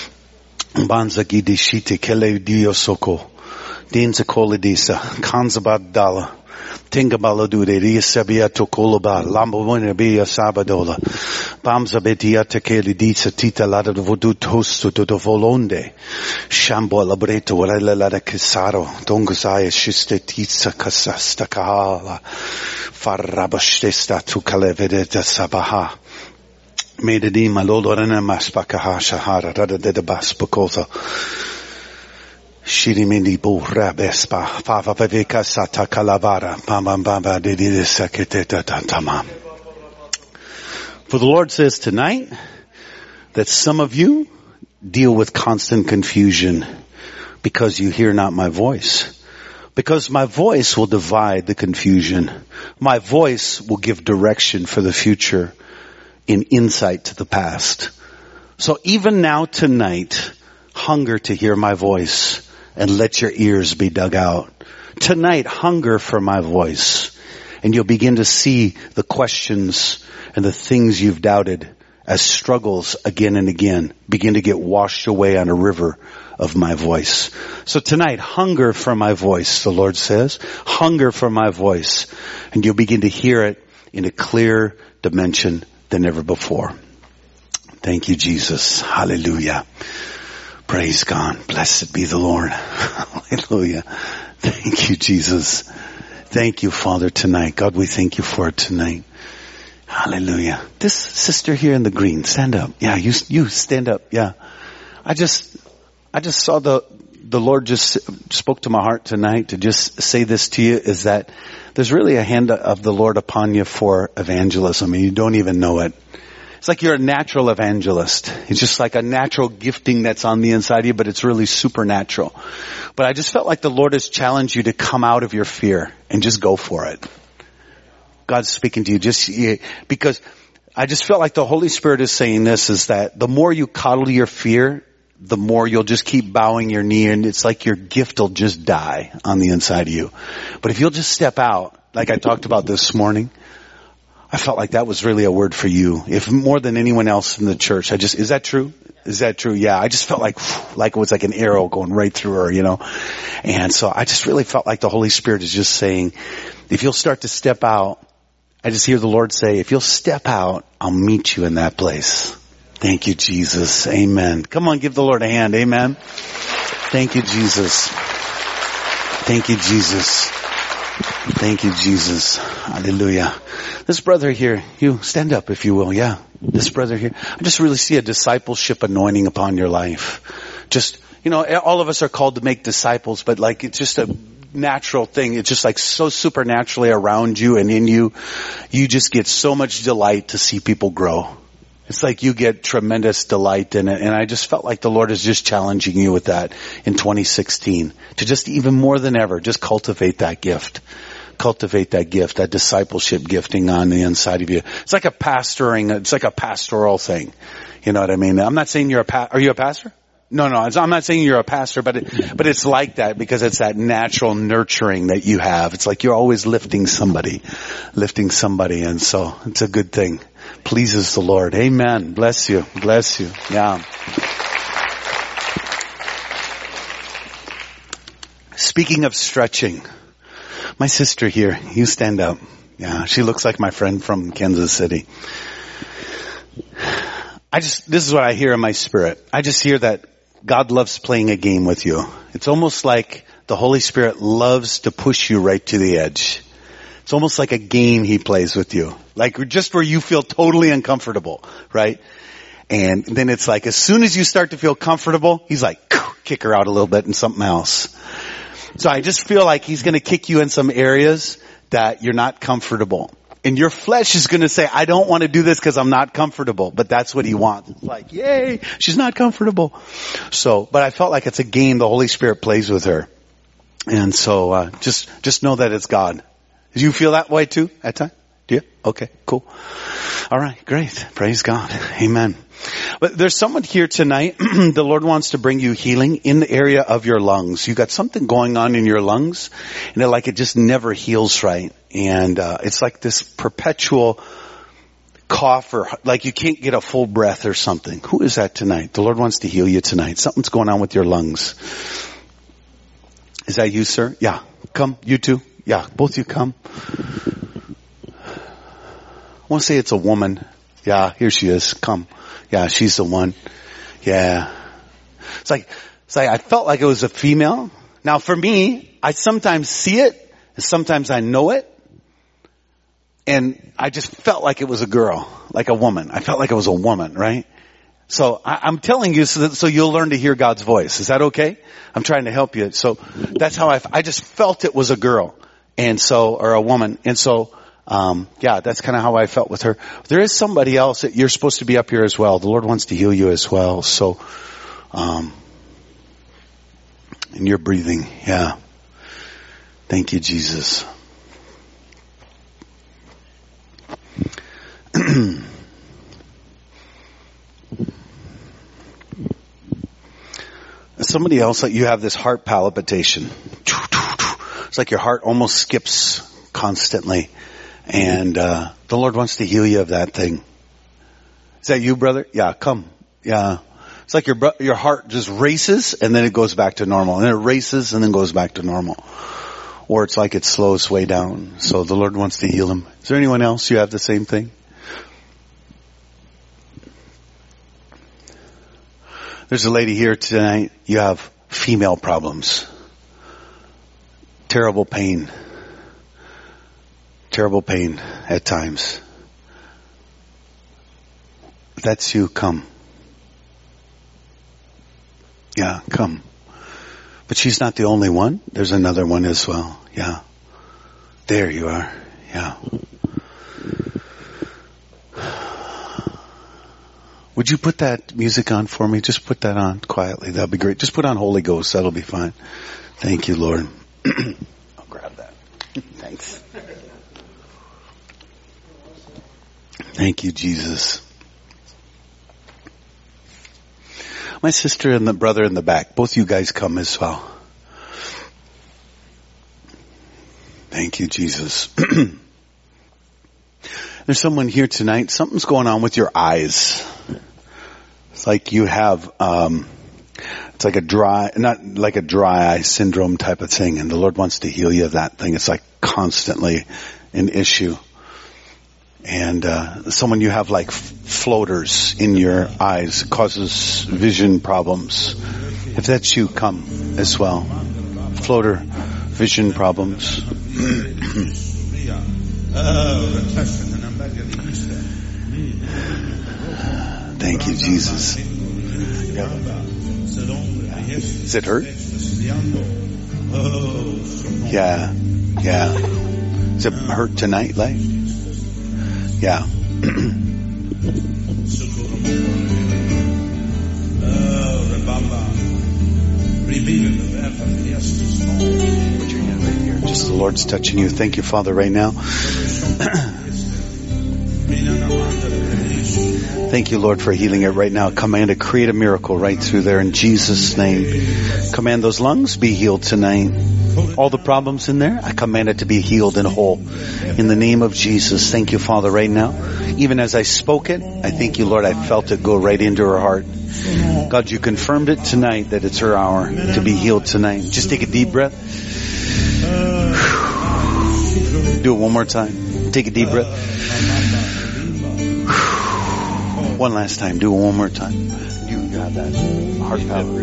banza gidishite kele diosoko dinza kolidisa kanzabadala Tingabaladure, Riasabia Tokoloba, Lambovina Bia Sabadola, Bamza Betia Tekeli Disa Tita Lada Vodut Hosto to Volonde, Shambo Labreto, Rella Lada Kisaro, Dongazaya Shiste Tisa Casasta Kahala, Farabashtesta to Kalevedeta Sabaha. Mededima Lodorena Maspakaha Shahara, Rada de Baspokota. Shirimindi burra bespa fava veveka sata kalavara bam bam de seketeta tantama. For the Lord says tonight that some of you deal with constant confusion because you hear not my voice. Because my voice will divide the confusion. My voice will give direction for the future in insight to the past. So even now tonight, hunger to hear my voice. And let your ears be dug out. Tonight, hunger for my voice. And you'll begin to see the questions and the things you've doubted as struggles again and again begin to get washed away on a river of my voice. So tonight, hunger for my voice, the Lord says. Hunger for my voice. And you'll begin to hear it in a clearer dimension than ever before. Thank you, Jesus. Hallelujah. Praise God. Blessed be the Lord. Hallelujah. Thank you, Jesus. Thank you, Father, tonight. God, we thank you for it tonight. Hallelujah. This sister here in the green, stand up. Yeah, you stand up. Yeah. I just saw the Lord just spoke to my heart tonight to just say this to you, is that there's really a hand of the Lord upon you for evangelism, and you don't even know it. It's like you're a natural evangelist. It's just like a natural gifting that's on the inside of you, but it's really supernatural. But I just felt like the Lord has challenged you to come out of your fear and just go for it. God's speaking to you because I just felt like the Holy Spirit is saying this, is that the more you coddle your fear, the more you'll just keep bowing your knee, and it's like your gift will just die on the inside of you. But if you'll just step out, like I talked about this morning, I felt like that was really a word for you. If more than anyone else in the church, is that true? Is that true? Yeah, I just felt like it was like an arrow going right through her, you know. And so I just really felt like the Holy Spirit is just saying, if you'll start to step out, I just hear the Lord say, if you'll step out, I'll meet you in that place. Thank you, Jesus. Amen. Come on, give the Lord a hand. Amen. Thank you, Jesus. Thank you, Jesus. Thank you, Jesus. Hallelujah. This brother here, you stand up if you will. Yeah. This brother here. I just really see a discipleship anointing upon your life. Just, all of us are called to make disciples, but like it's just a natural thing. It's just like so supernaturally around you and in you. You just get so much delight to see people grow. It's like you get tremendous delight in it. And I just felt like the Lord is just challenging you with that in 2016 to just even more than ever, just cultivate that gift. Cultivate that gift, that discipleship gifting on the inside of you. It's like it's like a pastoral thing. You know what I mean? I'm not saying are you a pastor? No, I'm not saying you're a pastor, but it's like that because it's that natural nurturing that you have. It's like you're always lifting somebody. And so it's a good thing. Pleases the Lord. Amen. Bless you. Yeah. Speaking of stretching, my sister here, you stand up. Yeah, she looks like my friend from Kansas City. This is what I hear in my spirit. I just hear that God loves playing a game with you. It's almost like the Holy Spirit loves to push you right to the edge. It's almost like a game he plays with you. Like just where you feel totally uncomfortable, right? And then it's like as soon as you start to feel comfortable, he's like, kick her out a little bit and something else. So I just feel like he's going to kick you in some areas that you're not comfortable. And your flesh is going to say, I don't want to do this because I'm not comfortable. But that's what he wants. It's like, yay, she's not comfortable. So, but I felt like it's a game the Holy Spirit plays with her. And so, just know that it's God. Do you feel that way too at times? Do you? Okay, cool. All right, great. Praise God. Amen. But there's someone here tonight, the Lord wants to bring you healing in the area of your lungs. You got something going on in your lungs, and it just never heals right. And it's like this perpetual cough or like you can't get a full breath or something. Who is that tonight? The Lord wants to heal you tonight. Something's going on with your lungs. Is that you, sir? Yeah. Come. You too. Yeah. Both you come. I want to say it's a woman. Yeah. Here she is. Come. Yeah. She's the one. Yeah. It's like I felt like it was a female. Now for me, I sometimes see it and sometimes I know it. And I just felt like it was a girl, like a woman. I felt like it was a woman, right? So I'm telling you so you'll learn to hear God's voice. Is that okay? I'm trying to help you. So that's how I just felt it was a girl or a woman. And so, that's kind of how I felt with her. There is somebody else that you're supposed to be up here as well. The Lord wants to heal you as well. So, and you're breathing. Yeah. Thank you, Jesus. Somebody else, like you have this heart palpitation. It's like your heart almost skips constantly. And the Lord wants to heal you of that thing. Is that you, brother? Yeah, come. Yeah. It's like your heart just races and then it goes back to normal. And then it races and then goes back to normal. Or it's like it slows way down. So the Lord wants to heal him. Is there anyone else you have the same thing? There's a lady here tonight. You have female problems. Terrible pain. Terrible pain at times. If that's you, come. Yeah, come. But she's not the only one. There's another one as well. Yeah. There you are. Yeah. Would you put that music on for me? Just put that on quietly. That'll be great. Just put on Holy Ghost. That'll be fine. Thank you, Lord. I'll grab that. Thanks. Thank you, Jesus. My sister and the brother in the back, both you guys come as well. Thank you, Jesus. There's someone here tonight. Something's going on with your eyes. It's like you have, it's like not like a dry eye syndrome type of thing. And the Lord wants to heal you of that thing. It's like constantly an issue. And someone you have like floaters in your eyes, causes vision problems. If that's you, come as well. Floater vision problems. Thank you, Jesus. Is it hurt? Yeah. Yeah. Is it hurt tonight, like? Yeah. Just the Lord's touching you. Thank you, Father, right now. Thank you, Lord, for healing it right now. Command to create a miracle right through there in Jesus' name. Command those lungs be healed tonight. All the problems in there, I command it to be healed and whole. In the name of Jesus. Thank you, Father, right now. Even as I spoke it, I thank you, Lord, I felt it go right into her heart. God, you confirmed it tonight that it's her hour to be healed tonight. Just take a deep breath. Do it one more time. Take a deep breath. One last time. Do it one more time. You got that heart power.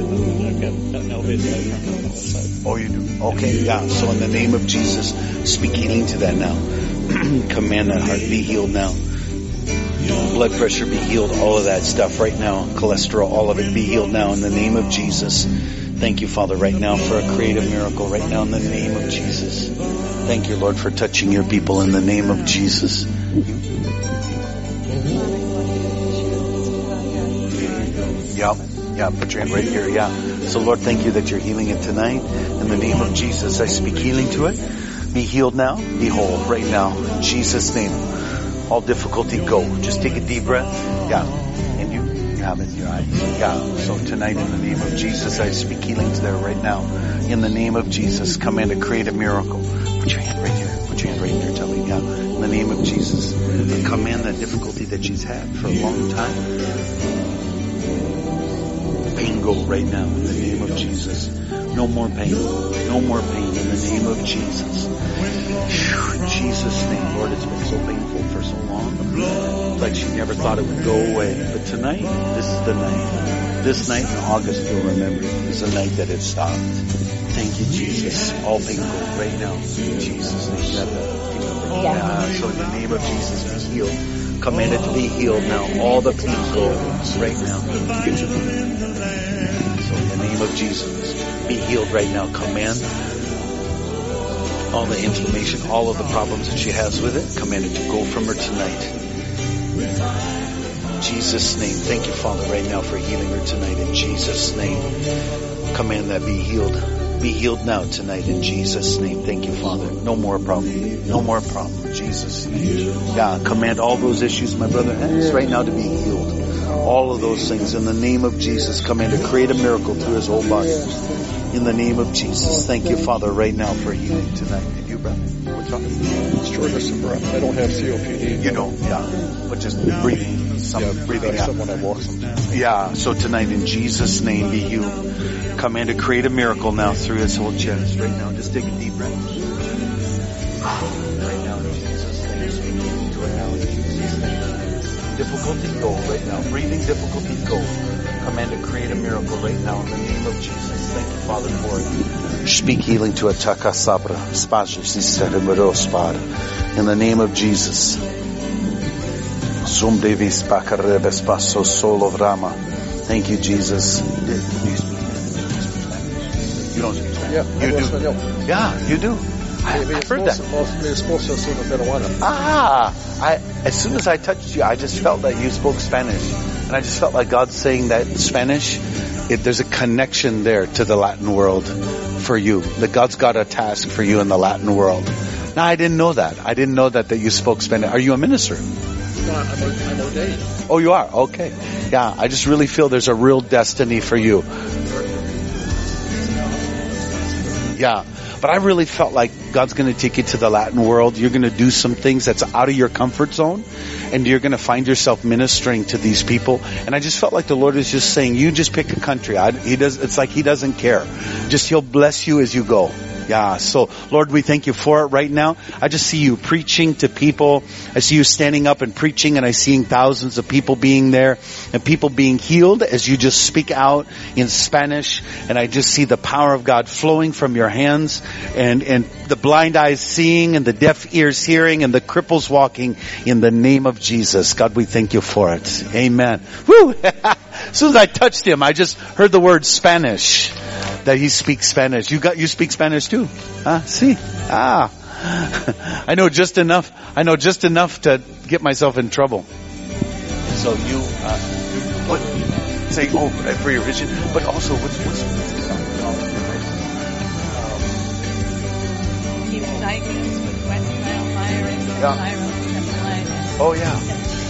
Oh, you do? Okay, yeah. So in the name of Jesus, speak healing to that now. Command that heart be healed now. Blood pressure be healed. All of that stuff right now. Cholesterol, all of it be healed now in the name of Jesus. Thank you, Father, right now for a creative miracle right now in the name of Jesus. Thank you, Lord, for touching your people in the name of Jesus. Yeah, put your hand right here, yeah. So Lord, thank you that you're healing it tonight. In the name of Jesus, I speak healing to it. Be healed now, be whole right now. In Jesus' name. All difficulty go. Just take a deep breath. Yeah. And you have it in your eyes. Yeah. So tonight in the name of Jesus, I speak healing to there right now. In the name of Jesus, command to create a miracle. Put your hand right here. Put your hand right there. Tell me, yeah. In the name of Jesus, I command that difficulty that she's had for a long time. Pain go right now in the name of Jesus. No more pain. No more pain in the name of Jesus. In Jesus' name, Lord, it's been so painful for so long. Like she never thought it would go away. But tonight, this is the night. This night in August, you'll remember, is the night that it stopped. Thank you, Jesus. All pain go right now. In Jesus' name. So in the name of Jesus, be healed. Command it to be healed now. All the pain go right now. So in the name of Jesus, be healed right now. Command all the inflammation, all of the problems that she has with it, command it to go from her tonight. In Jesus' name, thank you, Father, right now for healing her tonight. In Jesus' name, command that be healed. Be healed now tonight in Jesus' name. Thank you, Father. No more problem. No more problem. In Jesus' name. Yeah, command all those issues my brother has right now to be healed. All of those things in the name of Jesus. Command to create a miracle through his whole body. in the name of Jesus. Thank you, Father, right now for healing tonight. And you, brother? What's wrong? Shortness of breath. I don't have COPD. You don't, yeah. But just breathing. Breathing out. When I walk sometimes. Yeah, so tonight in Jesus' name be healed. Command to create a miracle now through his whole chest. Right now, just take a deep breath. Right now in Jesus' name, speak to it now in Jesus' name. Difficulty go right now. Breathing difficulty go. Command to create a miracle right now in the name of Jesus. Thank you, Father, for it. Speak healing to Ataka Sabra. In the name of Jesus. Thank you, Jesus. You don't speak Spanish? Yeah, you do. Yeah, you do. I've heard that. As soon as I touched you, I just felt that you spoke Spanish. And I just felt like God saying that Spanish, there's a connection there to the Latin world for you. That God's got a task for you in the Latin world. Now, I didn't know that. I didn't know that you spoke Spanish. Are you a minister? No, I'm ordained. Oh, you are? Okay. Yeah, I just really feel there's a real destiny for you. Yeah. But I really felt like God's going to take you to the Latin world. You're going to do some things that's out of your comfort zone. And you're going to find yourself ministering to these people. And I just felt like the Lord is just saying, you just pick a country. It's like he doesn't care. Just he'll bless you as you go. Yeah, so Lord, we thank you for it right now. I just see you preaching to people. I see you standing up and preaching, and I see thousands of people being there and people being healed as you just speak out in Spanish. And I just see the power of God flowing from your hands, and the blind eyes seeing and the deaf ears hearing and the cripples walking in the name of Jesus. God, we thank you for it. Amen. Woo! As soon as I touched him, I just heard the word Spanish. That he speaks Spanish. You speak Spanish too? See? I know just enough to get myself in trouble. So you, say, for your vision, but also what's he was diagnosed with West Nile virus, viral encephalitis. Oh, yeah.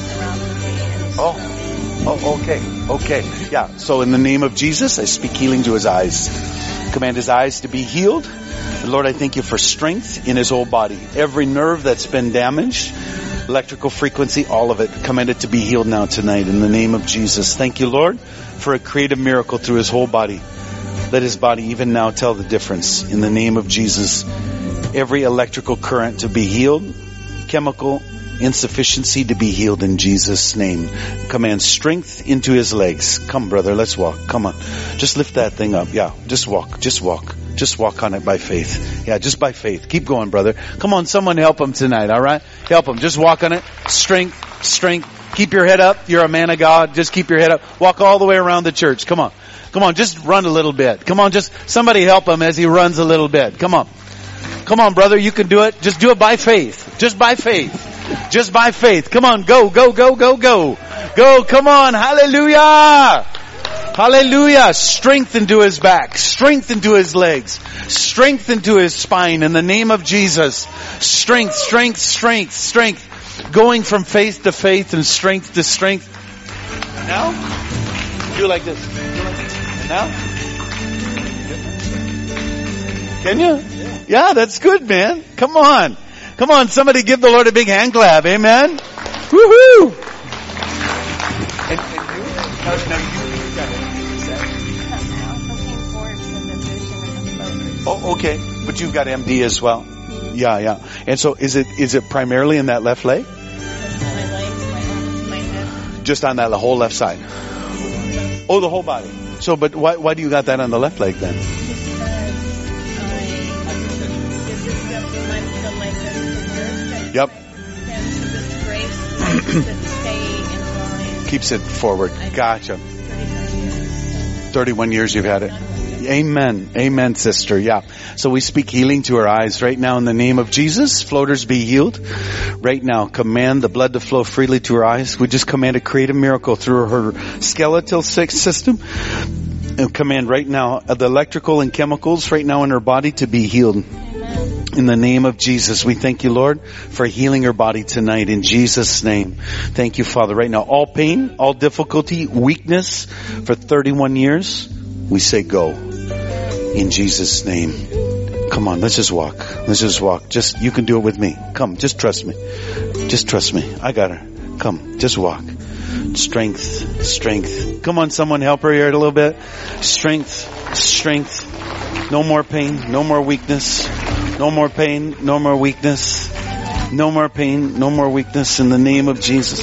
Okay. Yeah. So in the name of Jesus, I speak healing to his eyes. Command his eyes to be healed. And Lord, I thank you for strength in his whole body. Every nerve that's been damaged, electrical frequency, all of it, command it to be healed now tonight in the name of Jesus. Thank you, Lord, for a creative miracle through his whole body. Let his body even now tell the difference in the name of Jesus. Every electrical current to be healed, chemical insufficiency to be healed in Jesus' name. Command strength into his legs. Come, brother, let's walk. Come on. Just lift that thing up. Yeah, just walk. Just walk on it by faith. Yeah, just by faith. Keep going, brother. Come on, someone help him tonight, all right? Help him. Just walk on it. Strength. Keep your head up. You're a man of God. Just keep your head up. Walk all the way around the church. Come on, just run a little bit. Come on, just somebody help him as he runs a little bit. Come on, brother, you can do it. Just do it by faith. Just by faith. Come on, go. Go, come on. Hallelujah. Strength into his back. Strength into his legs. Strength into his spine in the name of Jesus. Strength. Going from faith to faith and strength to strength. Now? Do like this. Now? Can you? Yeah, that's good, man. Come on, somebody give the Lord a big hand clap. Amen. Woohoo! And you? Now you got it. Oh, okay. But you've got MD as well. Yeah. And so is it primarily in that left leg? My legs, my head. Just on that whole left side? Oh, the whole body. So, but why do you got that on the left leg then? Yep. Keeps it forward. Gotcha. 31 years you've had it. Amen, sister. Yeah. So we speak healing to her eyes right now in the name of Jesus. Floaters be healed. Right now, command the blood to flow freely to her eyes. We just command to create a miracle through her skeletal system. And command right now the electrical and chemicals right now in her body to be healed. In the name of Jesus, we thank you, Lord, for healing her body tonight in Jesus' name. Thank you, Father. Right now, all pain, all difficulty, weakness for 31 years, we say go. In Jesus' name. Come on, let's just walk. Let's just walk. Just, you can do it with me. Come, just trust me. Just trust me. I got her. Come, just walk. Strength, strength. Come on, someone help her here a little bit. Strength, strength. No more pain, no more weakness. No more pain, no more weakness. No more pain, no more weakness in the name of Jesus.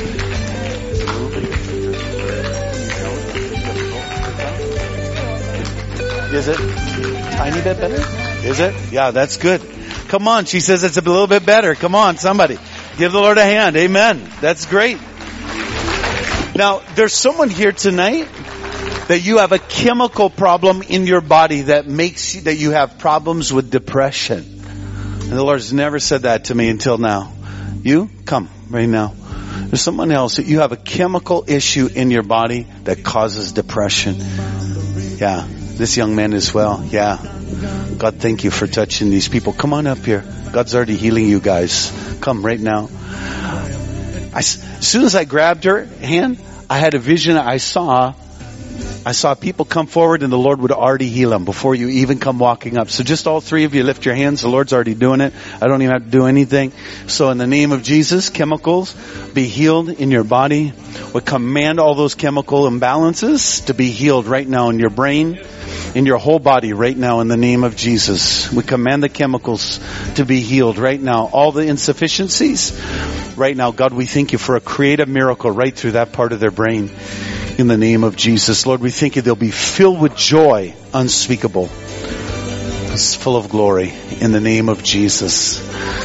Is it tiny bit better? Is it? Yeah, that's good. Come on, she says it's a little bit better. Come on, somebody. Give the Lord a hand. Amen. That's great. Now, there's someone here tonight that you have a chemical problem in your body that makes you, that you have problems with depression. And the Lord's never said that to me until now. You, come right now. There's someone else that you have a chemical issue in your body that causes depression. Yeah, this young man as well. Yeah. God, thank you for touching these people. Come on up here. God's already healing you guys. Come right now. As soon as I grabbed her hand, I had a vision. I saw people come forward and the Lord would already heal them before you even come walking up. So just all three of you lift your hands. The Lord's already doing it. I don't even have to do anything. So in the name of Jesus, chemicals, be healed in your body. We command all those chemical imbalances to be healed right now in your brain, in your whole body right now in the name of Jesus. We command the chemicals to be healed right now. All the insufficiencies right now. God, we thank you for a creative miracle right through that part of their brain. In the name of Jesus. Lord, we thank you they'll be filled with joy unspeakable. It's full of glory in the name of Jesus.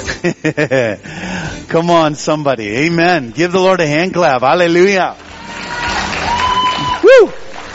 Come on, somebody. Amen. Give the Lord a hand clap. Hallelujah. Woo!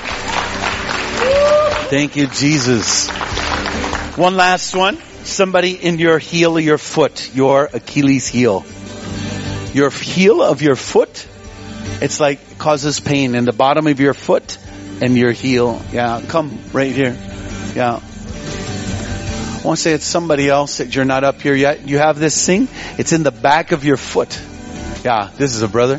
Thank you, Jesus. One last one. Somebody in your heel of your foot, your Achilles heel. Your heel of your foot, it's like causes pain in the bottom of your foot and your heel. Yeah, come right here. Yeah. I want to say it's somebody else that you're not up here yet. You have this thing. It's in the back of your foot. Yeah, this is a brother.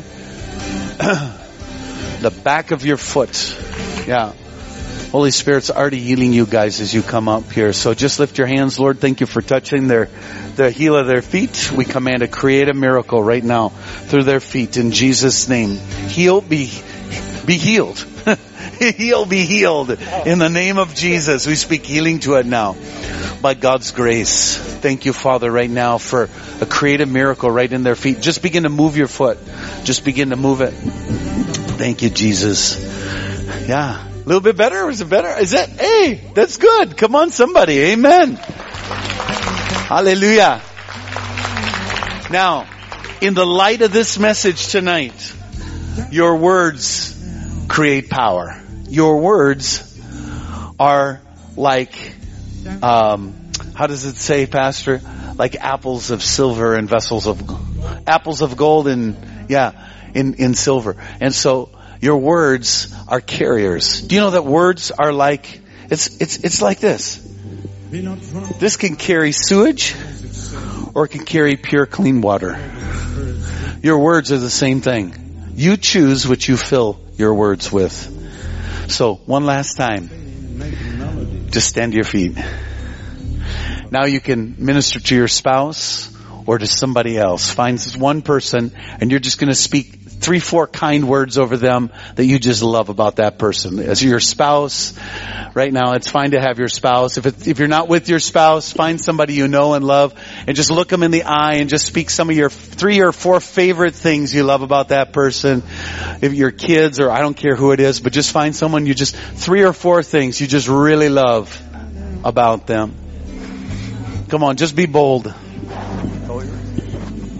The back of your foot. Yeah. Holy Spirit's already healing you guys as you come up here. So just lift your hands. Lord, thank you for touching the heel of their feet. We command a creative miracle right now through their feet in Jesus' name. Heal, be healed. Heal, be healed. In the name of Jesus, we speak healing to it now. By God's grace. Thank you, Father, right now for a creative miracle right in their feet. Just begin to move your foot. Just begin to move it. Thank you, Jesus. Yeah. A little bit better? Or is it better? Is it? Hey, that's good. Come on, somebody. Amen. Hallelujah. Now, in the light of this message tonight, your words create power. Your words are like, how does it say, Pastor? Like apples of silver and vessels of, apples of gold and, in silver. And so, your words are carriers. Do you know that words are like, it's like this. This can carry sewage or it can carry pure clean water. Your words are the same thing. You choose what you fill your words with. So, one last time. Just stand to your feet. Now you can minister to your spouse or to somebody else. Find one person and you're just going to speak 3-4 kind words over them that you just love about that person. As your spouse, right now it's fine to have your spouse. If you're not with your spouse, find somebody you know and love and just look them in the eye and just speak some of your 3 or 4 favorite things you love about that person. If your kids or I don't care who it is, but just find someone you just 3 or 4 things you just really love about them. Come on, just be bold.